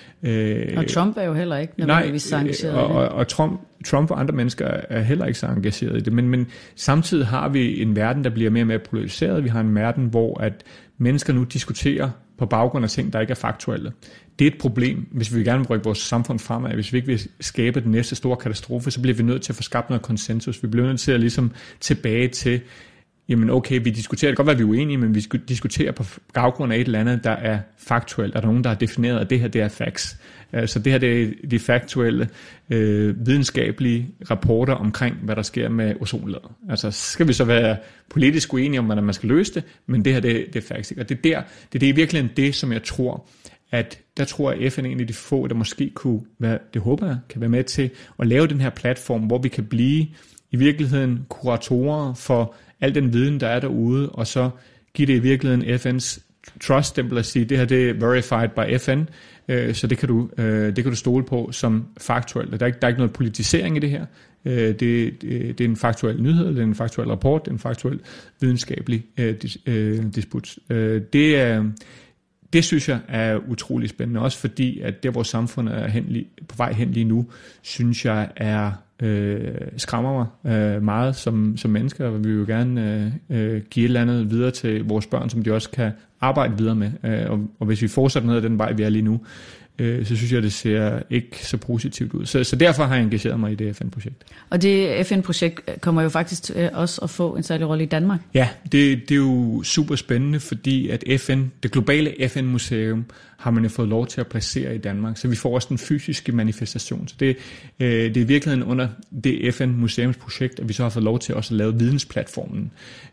Øh, og Trump er jo heller ikke nødvendigvis så engageret og, i det. Og, og Trump, Trump og andre mennesker er heller ikke så engageret i det, men, men samtidig har vi en verden, der bliver mere og mere polariseret. Vi har en verden, hvor at mennesker nu diskuterer på baggrund af ting, der ikke er faktuelle. Det er et problem, hvis vi gerne vil rykke vores samfund fremad. Hvis vi ikke vil skabe den næste store katastrofe, så bliver vi nødt til at få skabt noget konsensus. Vi bliver nødt til at ligesom tilbage til, jamen okay, vi diskuterer, det kan godt være, vi er uenige, men vi diskuterer på baggrund af et eller andet, der er faktuelt. Er der nogen, der har defineret, at det her, det er facts. Så det her, det er de faktuelle, øh, videnskabelige rapporter omkring, hvad der sker med ozonlaget. Altså, skal vi så være politisk uenige om, hvordan man skal løse det, men det her, det, det er facts. Og det er der, det er det i virkeligheden det, som jeg tror, at der tror jeg, at F N er en af de få, der måske kunne være, det håber jeg, kan være med til at lave den her platform, hvor vi kan blive i virkeligheden kuratorer for al den viden, der er derude, og så give det i virkeligheden F N's trust-stempel at sige, det her det er verified by F N, øh, så det kan, du, øh, det kan du stole på som faktuelt. Der er ikke, der er ikke noget politisering i det her. Øh, det, det, det er en faktuel nyhed, det er en faktuel rapport, det er en faktuel videnskabelig øh, dis, øh, disput. Øh, det er... Det synes jeg er utrolig spændende, også fordi, at det, vores samfund er hen, på vej hen lige nu, synes jeg er øh, skræmmer mig øh, meget som, som mennesker, og vi vil jo gerne øh, give et eller andet videre til vores børn, som de også kan arbejde videre med. Øh, og, og hvis vi fortsætter ned ad den vej, vi er lige nu, øh, så synes jeg, det ser ikke så positivt ud. Så, så derfor har jeg engageret mig i det F N-projekt. Og det F N-projekt kommer jo faktisk også at få en særlig rolle i Danmark. Ja, det, det er jo super spændende, fordi at F N, det globale F N-museum, har man jo fået lov til at placere i Danmark. Så vi får også den fysiske manifestation. Så det, øh, det er virkeligheden under det F N-museumsprojekt, at vi så har fået lov til også at lave vidensplatformen.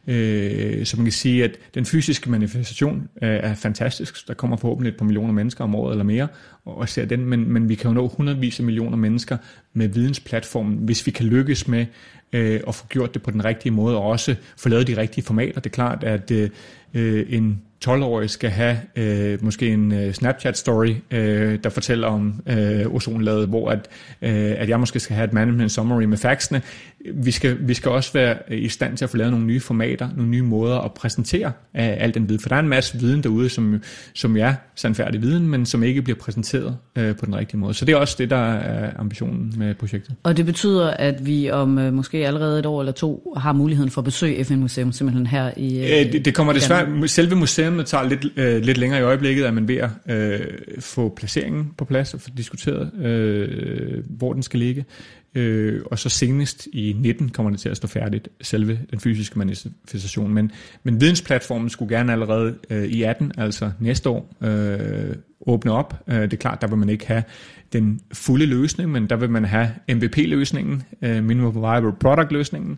Øh, så man kan sige, at den fysiske manifestation øh, er fantastisk. Der kommer forhåbentlig et par millioner mennesker om året eller mere, og, og ser den, men, men vi kan jo nå hundredvis af millioner mennesker med vidensplatformen, hvis vi kan lykkes med øh, at få gjort det på den rigtige måde, og også få lavet de rigtige formater. Det er klart, at øh, en tolv-årig skal have øh, måske en øh, Snapchat-story, øh, der fortæller om øh, ozonlaget, hvor at, øh, at jeg måske skal have et management summary med faxene. Vi skal, vi skal også være i stand til at få lavet nogle nye formater, nogle nye måder at præsentere øh, al den viden. For der er en masse viden derude, som, som er sandfærdig viden, men som ikke bliver præsenteret øh, på den rigtige måde. Så det er også det, der er ambitionen med projektet. Og det betyder, at vi om øh, måske allerede et år eller to har muligheden for at besøge F N-museum simpelthen her i øh, øh, det, det kommer desværre, selve museet det tager lidt, øh, lidt længere i øjeblikket, at man ved at øh, få placeringen på plads og få diskuteret, øh, hvor den skal ligge. Øh, og så senest i nitten kommer det til at stå færdigt, selve den fysiske manifestation. Men, men vidensplatformen skulle gerne allerede øh, i atten, altså næste år, øh, åbne op. Øh, det er klart, der vil man ikke have den fulde løsning, men der vil man have M V P-løsningen, øh, Minimum Viable Product-løsningen,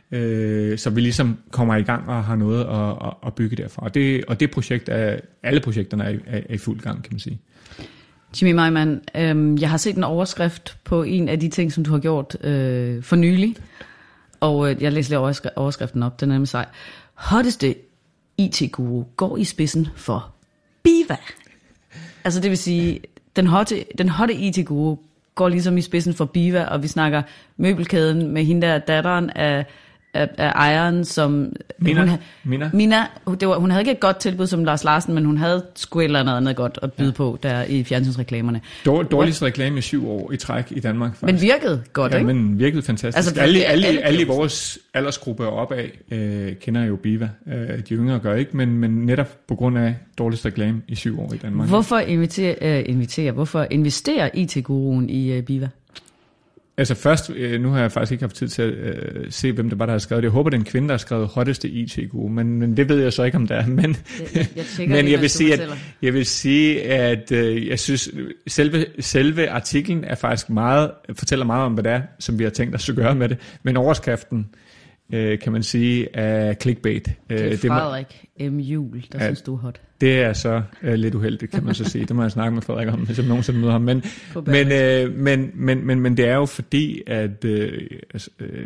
så vi ligesom kommer i gang og har noget at, at bygge derfra. Og det, og det projekt er, alle projekterne er, er, er i fuld gang, kan man sige. Jimmy Meiman, øh, jeg har set en overskrift på en af de ting, som du har gjort øh, for nylig, og øh, jeg læser lige overskriften op, den er nemlig sej. Hotteste I T-guru går i spidsen for BIVA. Altså det vil sige, den hotte, den hotte I T-guru går ligesom i spidsen for BIVA, og vi snakker møbelkæden med hende der datteren af af, af ejeren, som Mina. Hun, Mina. Mina det var, hun havde ikke et godt tilbud som Lars Larsen, men hun havde sgu et eller andet godt at byde ja. på der i fjernsynsreklamerne. Dår, dårligste reklame i syv år i træk i Danmark, faktisk. Men virkede godt, ja, ikke? men virkede fantastisk. Altså, alle, alle, alle, alle i vores aldersgruppe opad øh, kender jo BIVA. Øh, de yngre gør ikke, men, men netop på grund af dårligste reklame i syv år i Danmark. Hvorfor invitere, øh, invitere, hvorfor investerer I T-guruen i øh, BIVA? Altså først, øh, nu har jeg faktisk ikke haft tid til at øh, se, hvem det var, der har skrevet det. Jeg håber, det er en kvinde, der har skrevet hotteste I T-guru, men, men det ved jeg så ikke, om det er. Men jeg, jeg, jeg men jeg vil, sige, at, jeg vil sige, at øh, jeg synes, selve, selve artiklen er faktisk meget, fortæller meget om, hvad det er, som vi har tænkt os at gøre med det. Men overskriften, øh, kan man sige, er clickbait. Det er Frederik M. Juhl, der ja, synes, du er hot. Det er så øh, lidt uheldigt, kan man så sige. Det må jeg snakke med Frederik om, hvis jeg nogensinde møder ham. Men, men, øh, men, men, men, men det er jo fordi, at øh, altså, øh,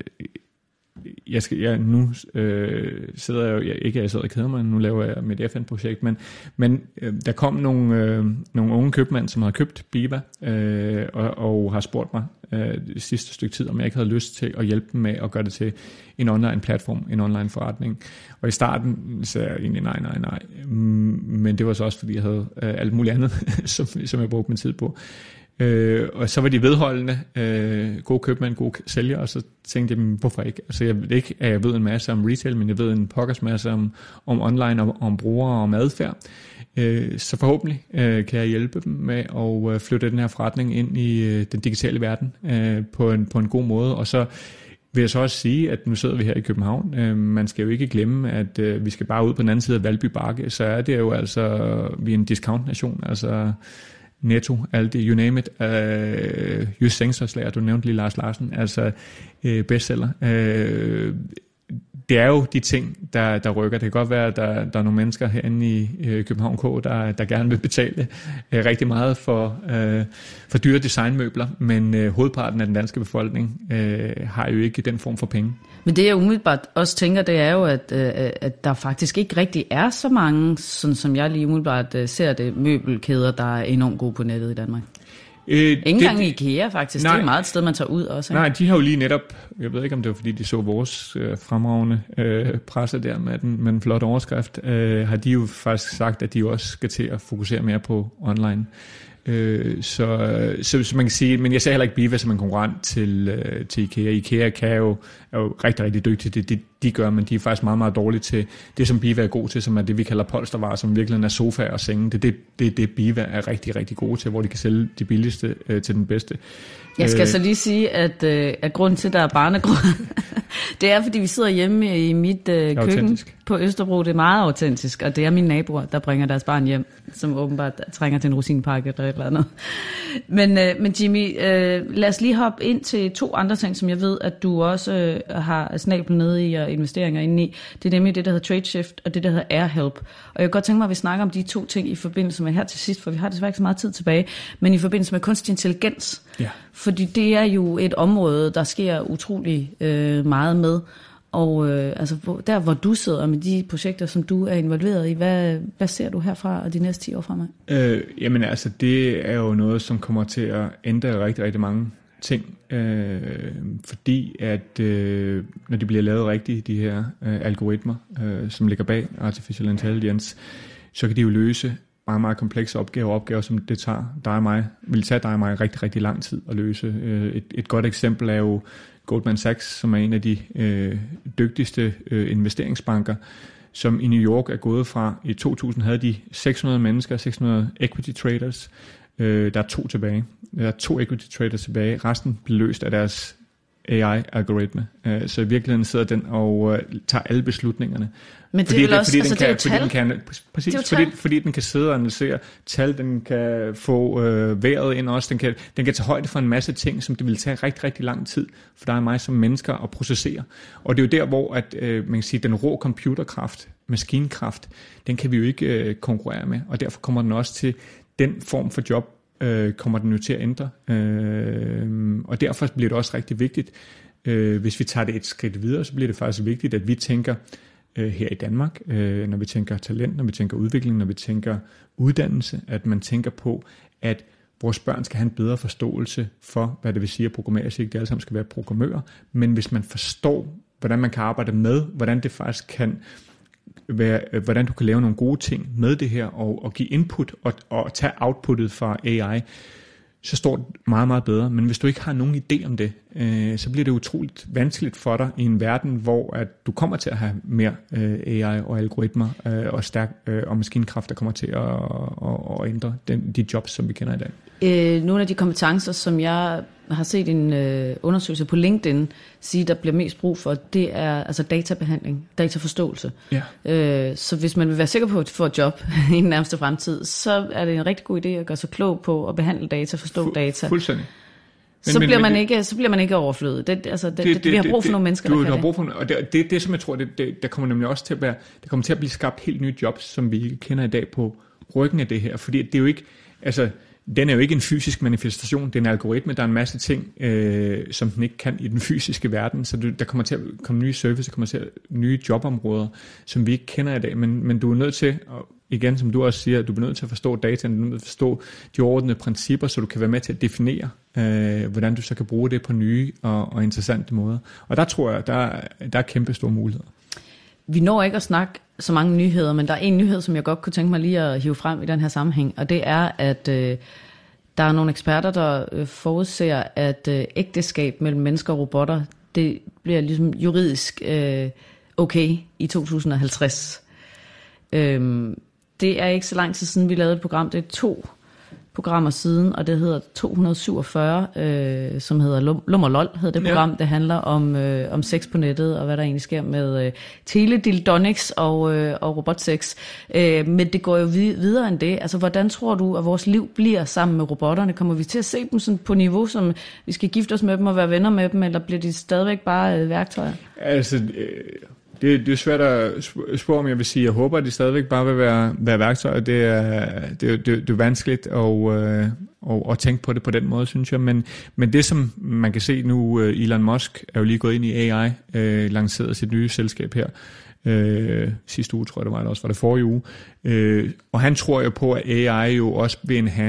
jeg skal, jeg, nu øh, sidder jeg jo, jeg, ikke jeg sidder og keder mig, nu laver jeg mit F N-projekt, men, men øh, der kom nogle, øh, nogle unge købmænd, som har købt BIVA, øh, og, og har spurgt mig øh, det sidste stykke tid, om jeg ikke havde lyst til at hjælpe dem med at gøre det til en online platform, en online forretning. Og i starten sagde jeg egentlig nej, nej, nej, men det var så også, fordi jeg havde øh, alt muligt andet, som, som jeg brugte min tid på. Øh, og så var de vedholdende, øh, gode købmænd, gode sælgere, og så tænkte jeg, hvorfor ikke? Altså jeg ved ikke, at jeg ved en masse om retail, men jeg ved en pokkers masse om, om online, om, om brugere og om adfærd. Øh, så forhåbentlig øh, kan jeg hjælpe dem med at øh, flytte den her forretning ind i øh, den digitale verden øh, på, en, på en god måde. Og så vil jeg så også sige, at nu sidder vi her i København. Øh, man skal jo ikke glemme, at øh, vi skal bare ud på den anden side af Valby Bakke, så er det jo altså, vi er en discount-nation, altså Netto, Aldi, you name it, uh, Just Sensorslager, du nævnte lige Lars Larsen, altså uh, bestseller. Uh, det er jo de ting, der, der rykker. Det kan godt være, at der, der er nogle mennesker herinde i uh, København K, der, der gerne vil betale uh, rigtig meget for, uh, for dyre designmøbler, men uh, hovedparten af den danske befolkning uh, har jo ikke den form for penge. Men det jeg umiddelbart også tænker, det er jo, at, at der faktisk ikke rigtig er så mange, sådan som jeg lige umiddelbart ser det, møbelkæder, der er enormt gode på nettet i Danmark. Øh, Ingen det, gang i IKEA faktisk, nej, det er meget et sted, man tager ud også. Ikke? Nej, de har jo lige netop, jeg ved ikke om det var fordi, de så vores øh, fremragende øh, presse der med den, med den flotte overskrift, øh, har de jo faktisk sagt, at de også skal til at fokusere mere på online. Øh, så, så, så man kan sige, men jeg ser heller ikke Biva som en konkurrent til, øh, til IKEA. IKEA kan jo, er jo rigtig, rigtig dygtige til det, de, de gør, men de er faktisk meget, meget dårlige til det, som Biva er god til, som er det, vi kalder polstervarer, som virkelig er sofaer og senge. Det er det, det, det, Biva er rigtig, rigtig gode til, hvor de kan sælge de billigste øh, til den bedste. Jeg skal øh, så lige sige, at, øh, at grunden til, at der er barnegrød, det er, fordi vi sidder hjemme i mit øh, køkken autentisk. På Østerbro. Det er meget autentisk, og det er mine naboer, der bringer deres barn hjem, som åbenbart trænger til en rosinpakke eller et eller andet. Men, øh, men Jimmy, øh, lad os lige hoppe ind til to andre ting, som jeg ved, at du også øh, har snablet nede i og investeringer inde i. Det er nemlig det, der hedder TradeShift, og det, der hedder AirHelp. Og jeg kan godt tænke mig, at vi snakker om de to ting i forbindelse med her til sidst, for vi har desværre ikke så meget tid tilbage, men i forbindelse med kunstig intelligens. Ja. Fordi det er jo et område, der sker utrolig øh, meget med. Og øh, altså, der, hvor du sidder med de projekter, som du er involveret i, hvad, hvad ser du herfra og de næste ti år fremad? Øh, jamen altså, det er jo noget, som kommer til at ændre rigtig, rigtig mange ting. Øh, fordi at øh, når de bliver lavet rigtigt, de her øh, algoritmer, øh, som ligger bag Artificial Intelligence, så kan de jo løse meget, meget komplekse opgaver, opgaver, som det tager dig og mig, vil tage dig og mig rigtig, rigtig lang tid at løse. Et, et godt eksempel er jo Goldman Sachs, som er en af de øh, dygtigste øh, investeringsbanker, som i New York er gået fra, i to tusind havde de seks hundrede mennesker, seks hundrede equity traders, øh, der er to tilbage. Der er to equity traders tilbage, resten blev løst af deres A I-algoritme. Så i virkeligheden sidder den og uh, tager alle beslutningerne. Men det er vel også, altså det er jo tal. Fordi den kan, præcis, det fordi, fordi den kan sidde og analysere tal, den kan få øh, vejret ind også, den kan, den kan tage højde for en masse ting, som det vil tage rigtig, rigtig lang tid for dig og mig som mennesker at processere. Og det er jo der, hvor at, øh, man kan sige, den rå computerkraft, maskinkraft, den kan vi jo ikke øh, konkurrere med, og derfor kommer den også til den form for job, Øh, kommer den jo til at ændre. Øh, og derfor bliver det også rigtig vigtigt, øh, hvis vi tager det et skridt videre, så bliver det faktisk vigtigt, at vi tænker øh, her i Danmark, øh, når vi tænker talent, når vi tænker udvikling, når vi tænker uddannelse, at man tænker på, at vores børn skal have en bedre forståelse for, hvad det vil sige at programmere. Jeg siger ikke, at de alle sammen skal være programmører, men hvis man forstår, hvordan man kan arbejde med, hvordan det faktisk kan Være, hvordan du kan lave nogle gode ting med det her, og, og give input, og, og tage outputtet fra A I, så står det meget, meget bedre. Men hvis du ikke har nogen idé om det, øh, så bliver det utroligt vanskeligt for dig i en verden, hvor at du kommer til at have mere øh, A I og algoritmer øh, og stærk øh, og maskinkraft, der kommer til at, at, at ændre den, de jobs, som vi kender i dag. Øh, nogle af de kompetencer, som jeg har set en øh, undersøgelse på LinkedIn sige, der bliver mest brug for, det er altså databehandling, dataforståelse. Ja. Øh, så hvis man vil være sikker på at få et job i den nærmeste fremtid, så er det en rigtig god idé at gøre sig klog på at behandle data, forstå Fu- data. Fuldstændig. Men, så, men, bliver men, man det, ikke, så bliver man ikke overflødet. Det, altså, det, det, det, det, vi har brug for det, nogle mennesker, du, der kan har brug for, og det, det er det, som jeg tror, det, det, der kommer nemlig også til at være, der kommer til at blive skabt helt nye jobs, som vi ikke kender i dag på ryggen af det her. Fordi det er jo ikke, altså, den er jo ikke en fysisk manifestation, det er en algoritme, der er en masse ting, øh, som den ikke kan i den fysiske verden, så du, der kommer til at komme nye services, der kommer til at nye jobområder, som vi ikke kender i dag, men, men du er nødt til, og igen som du også siger, du er nødt til at forstå data, du er nødt til at forstå de overordnede principper, så du kan være med til at definere, øh, hvordan du så kan bruge det på nye og, og interessante måder. Og der tror jeg, der, der er kæmpe store muligheder. Vi når ikke at snakke så mange nyheder, men der er en nyhed, som jeg godt kunne tænke mig lige at hive frem i den her sammenhæng, og det er, at øh, der er nogle eksperter, der øh, forudser, at øh, ægteskab mellem mennesker og robotter, det bliver ligesom juridisk øh, okay i to tusind og halvtreds. Øhm, det er ikke så lang tid siden, vi lavede et program, det er to programmer siden, og det hedder to hundrede syvogfyrre, øh, som hedder Lum, Lum og Lol, hedder det program. Ja. Det handler om, øh, om sex på nettet, og hvad der egentlig sker med øh, teledildonics og, øh, og robotsex. Øh, men det går jo vid- videre end det. Altså, hvordan tror du, at vores liv bliver sammen med robotterne? Kommer vi til at se dem sådan på niveau, som vi skal gifte os med dem og være venner med dem, eller bliver de stadigvæk bare øh, værktøjer? Altså... Øh Det, det er svært at spørge, om jeg vil sige. Jeg håber, at de stadigvæk bare vil være, være værktøjer. Det er, det, det, det er vanskeligt at, øh, at, at tænke på det på den måde, synes jeg. Men, men det, som man kan se nu, Elon Musk er jo lige gået ind i A I, øh, lanceret sit nye selskab her. Øh, sidste uge, tror jeg det var, eller også var det forrige uge. Øh, og han tror jo på, at A I jo også vil enhance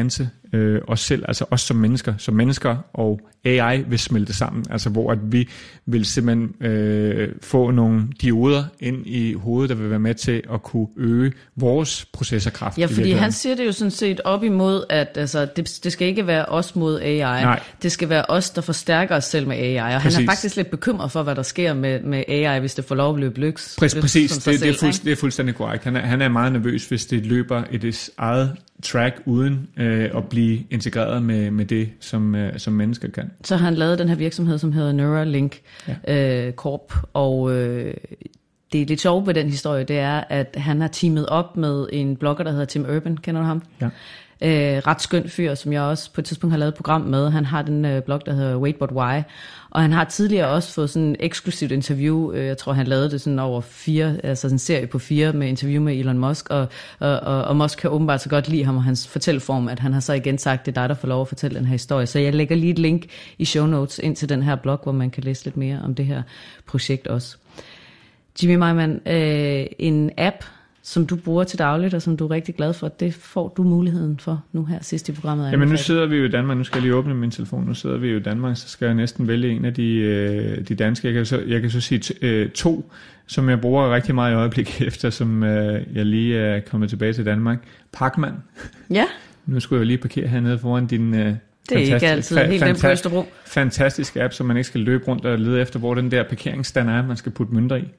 øh, os selv, altså os som mennesker, som mennesker og A I vil smelte sammen, altså hvor at vi vil simpelthen øh, få nogle dioder ind i hovedet, der vil være med til at kunne øge vores processorkraft. Ja, fordi han siger det jo sådan set op imod, at altså, det, det skal ikke være os mod A I. Nej. Det skal være os, der forstærker os selv med A I. Og Præcis. Han er faktisk lidt bekymret for, hvad der sker med, med A I, hvis det får lov at løbe løs. Præcis, præcis. Det, det, er fuldst, det er fuldstændig korrekt. Han er, han er meget nervøs, hvis det løber i det eget track, uden øh, at blive integreret med, med det, som, øh, som mennesker kan. Så har han lavet den her virksomhed, som hedder Neuralink ja. øh, Corp, og øh, det er lidt sjovt ved den historie, det er, at han har teamet op med en blogger, der hedder Tim Urban. Kender du ham? Ja. Øh, ret skøn fyr, som jeg også på et tidspunkt har lavet et program med. Han har den øh, blog, der hedder Wait But Why, og han har tidligere også fået sådan en eksklusivt interview. Øh, jeg tror, han lavede det sådan over fire, altså en serie på fire med interview med Elon Musk, og, og, og, og Musk kan åbenbart så godt lide ham og hans fortælleform, at han har så igen sagt, det er dig, der får lov at fortælle den her historie. Så jeg lægger lige et link i show notes ind til den her blog, hvor man kan læse lidt mere om det her projekt også. Jimmy Meiman, øh, en app, som du bruger til dagligt, og som du er rigtig glad for, det får du muligheden for nu her sidst i programmet. Jamen nu sidder vi jo i Danmark, nu skal jeg lige åbne min telefon, nu sidder vi jo i Danmark, så skal jeg næsten vælge en af de, de danske. Jeg kan, så, jeg kan så sige t- øh, to, som jeg bruger rigtig meget i øjeblikket efter, som øh, jeg lige er kommet tilbage til Danmark. Parkman. Ja. Nu skulle jeg lige parkere hernede foran din... Øh, det er ikke altid fa- helt nemt på Østerbro. Fantastisk app, så man ikke skal løbe rundt og lede efter, hvor den der parkeringsstand er, man skal putte mønter i.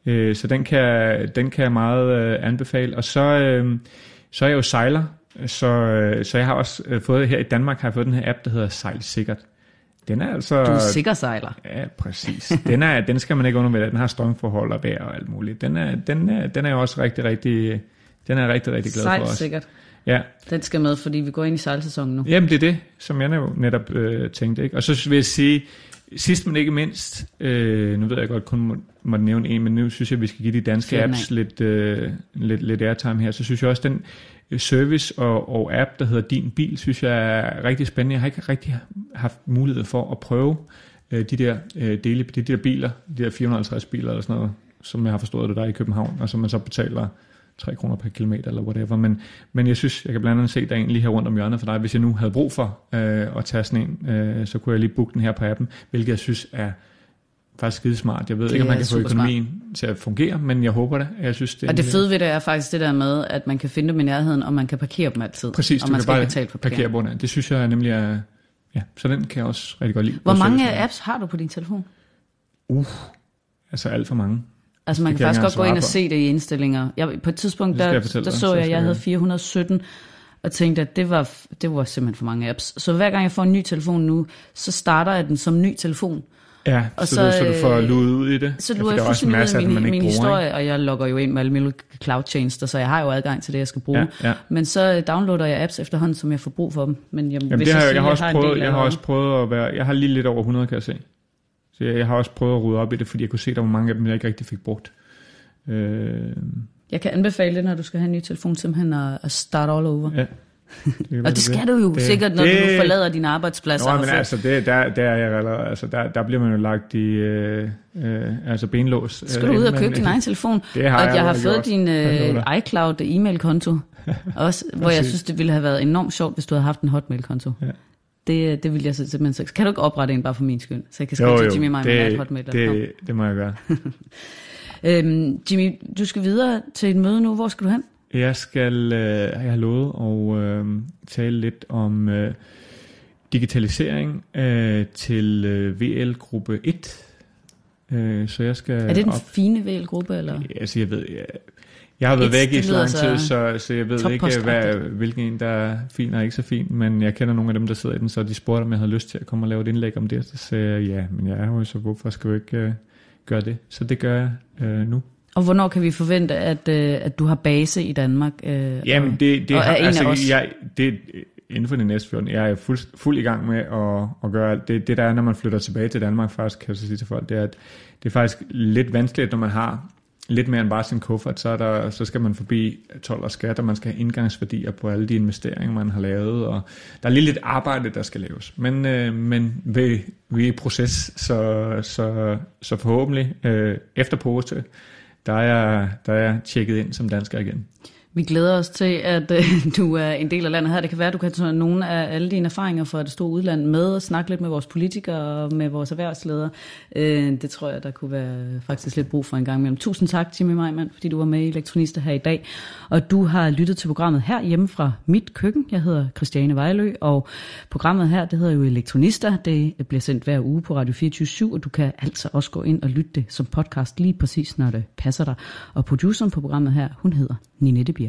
Så den kan, den kan jeg meget øh, anbefale. Og så, øh, så er jeg jo sejler, så, øh, så jeg har også øh, fået, her i Danmark har jeg fået den her app, der hedder Sejl Sikkert. Den er altså... Du er sikker sejler. Ja, præcis. Den, er, den skal man ikke undervælde. Den har strømforhold og vejr og alt muligt. Den er, den er, den er jeg også rigtig, rigtig, den er rigtig, rigtig glad Sejl for os. Sikkert. Ja. Den skal med, fordi vi går ind i sejlsæsonen nu. Jamen det er det, som jeg netop øh, tænkte. Ikke? Og så vil jeg sige... Sidst men ikke mindst, øh, nu ved jeg godt kun må, må nævne en, men nu synes jeg, at vi skal give de danske apps lidt, øh, lidt, lidt airtime her. Så synes jeg også, den service og, og app, der hedder Din Bil, synes jeg er rigtig spændende. Jeg har ikke rigtig haft mulighed for at prøve øh, de, der, øh, dele, de der biler, de der fire hundrede og halvtreds biler eller sådan noget, som jeg har forstået det der i København, og som man så betaler tre kroner per kilometer eller whatever, men, men jeg synes, jeg kan blandt andet se, der er en lige her rundt om hjørnet for dig. Hvis jeg nu havde brug for øh, at tage sådan en, øh, så kunne jeg lige booke den her på appen, hvilket jeg synes er faktisk skide smart. Jeg ved det ikke, om man kan få økonomien smart til at fungere, men jeg håber det. Jeg synes, det og det fede ved det er faktisk det der med, at man kan finde dem i nærheden, og man kan parkere dem altid. Præcis, og du man kan skal bare betale for parkere på det. Det synes jeg nemlig er, ja, så den kan jeg også rigtig godt lide. Hvor mange apps har du på din telefon? Uh, altså alt for mange. Altså man kan faktisk godt gå ind og se det i indstillinger. Jeg, på et tidspunkt, der, der så jeg, at jeg havde fire hundrede og sytten, og tænkte, at det var, det var simpelthen for mange apps. Så hver gang jeg får en ny telefon nu, så starter jeg den som ny telefon. Ja, og så, så, så du får luet ud i det. Så lurer jeg fuldstændig ud i min, min bruger, historie, ikke? Og jeg logger jo ind med alle mine cloud-tjenester, så jeg har jo adgang til det, jeg skal bruge. Ja, ja. Men så downloader jeg apps efterhånden, som jeg får brug for dem. Men jeg, Jamen, hvis det har, jeg, jeg, jeg, har jeg, også prøvet, jeg har også prøvet at være, jeg har lige lidt over hundrede, kan jeg se. Så jeg, jeg har også prøvet at rydde op i det, fordi jeg kunne se, at der var mange af dem, jeg ikke rigtig fik brugt. Øh... Jeg kan anbefale det, når du skal have en ny telefon, simpelthen at, at start all over. Ja. Det og det skal det. du jo det, sikkert, når det, du forlader din arbejdsplads. Nå, men altså, det, der, der, er jeg allerede, altså der, der bliver man jo lagt i øh, øh, altså benlås. Skal du ud og købe din egen telefon? Det har og jeg, jeg har fået din øh, iCloud e-mail-konto, også, hvor jeg synes, det ville have været enormt sjovt, hvis du havde haft en Hotmail-konto. Ja. Det, det vil jeg simpelthen så. Kan du ikke oprette en bare for min skyld? Så jeg kan skrive til Jimmy Meiman at hotmail punktum com. Det, det må jeg gøre. øhm, Jimmy, du skal videre til et møde nu. Hvor skal du hen? Jeg skal, øh, jeg har lovet at øh, tale lidt om øh, digitalisering øh, til øh, V L-gruppe et. Øh, så jeg skal er det den op. fine V L-gruppe? Eller? Ja, altså jeg ved, jeg, jeg har været væk i så lang tid, så, så jeg ved ikke, hvad, hvilken en, der er fin og ikke så fin, men jeg kender nogle af dem, der sidder i den, så de spurgte, om jeg havde lyst til at komme og lave et indlæg om det, så sagde jeg, ja, men jeg er jo, så hvorfor skal du ikke øh, gøre det? Så det gør jeg øh, nu. Og hvornår kan vi forvente, at, øh, at du har base i Danmark? Øh, Jamen, det, det, og har, altså, jeg, det inden for de næste fjorten, jeg er fuld, fuld i gang med at, at gøre alt. Det, det der er, når man flytter tilbage til Danmark, faktisk, kan jeg så sige til folk, det er, at det er faktisk lidt vanskeligt, når man har lidt mere end bare sin kuffert, så, er der, så skal man forbi told og skat, og man skal have indgangsværdier på alle de investeringer, man har lavet, og der er lige lidt arbejde, der skal laves. Men, øh, men vi, vi er i proces, så, så, så forhåbentlig øh, efter påske, der er, jeg, der er jeg tjekket ind som dansker igen. Vi glæder os til, at øh, du er en del af landet her. Det kan være, at du kan tage nogle af alle dine erfaringer fra det store udland med og snakke lidt med vores politikere og med vores erhvervsledere. Øh, det tror jeg, der kunne være faktisk lidt brug for en gang imellem. Tusind tak, Jimmy Meimann, fordi du var med i Elektronister her i dag. Og du har lyttet til programmet her hjemme fra mit køkken. Jeg hedder Christiane Vejlø, og programmet her, det hedder jo Elektronister. Det bliver sendt hver uge på Radio fireogtyve syv, og du kan altså også gå ind og lytte det som podcast lige præcis, når det passer dig. Og produceren på programmet her, hun hedder Ninette Birk.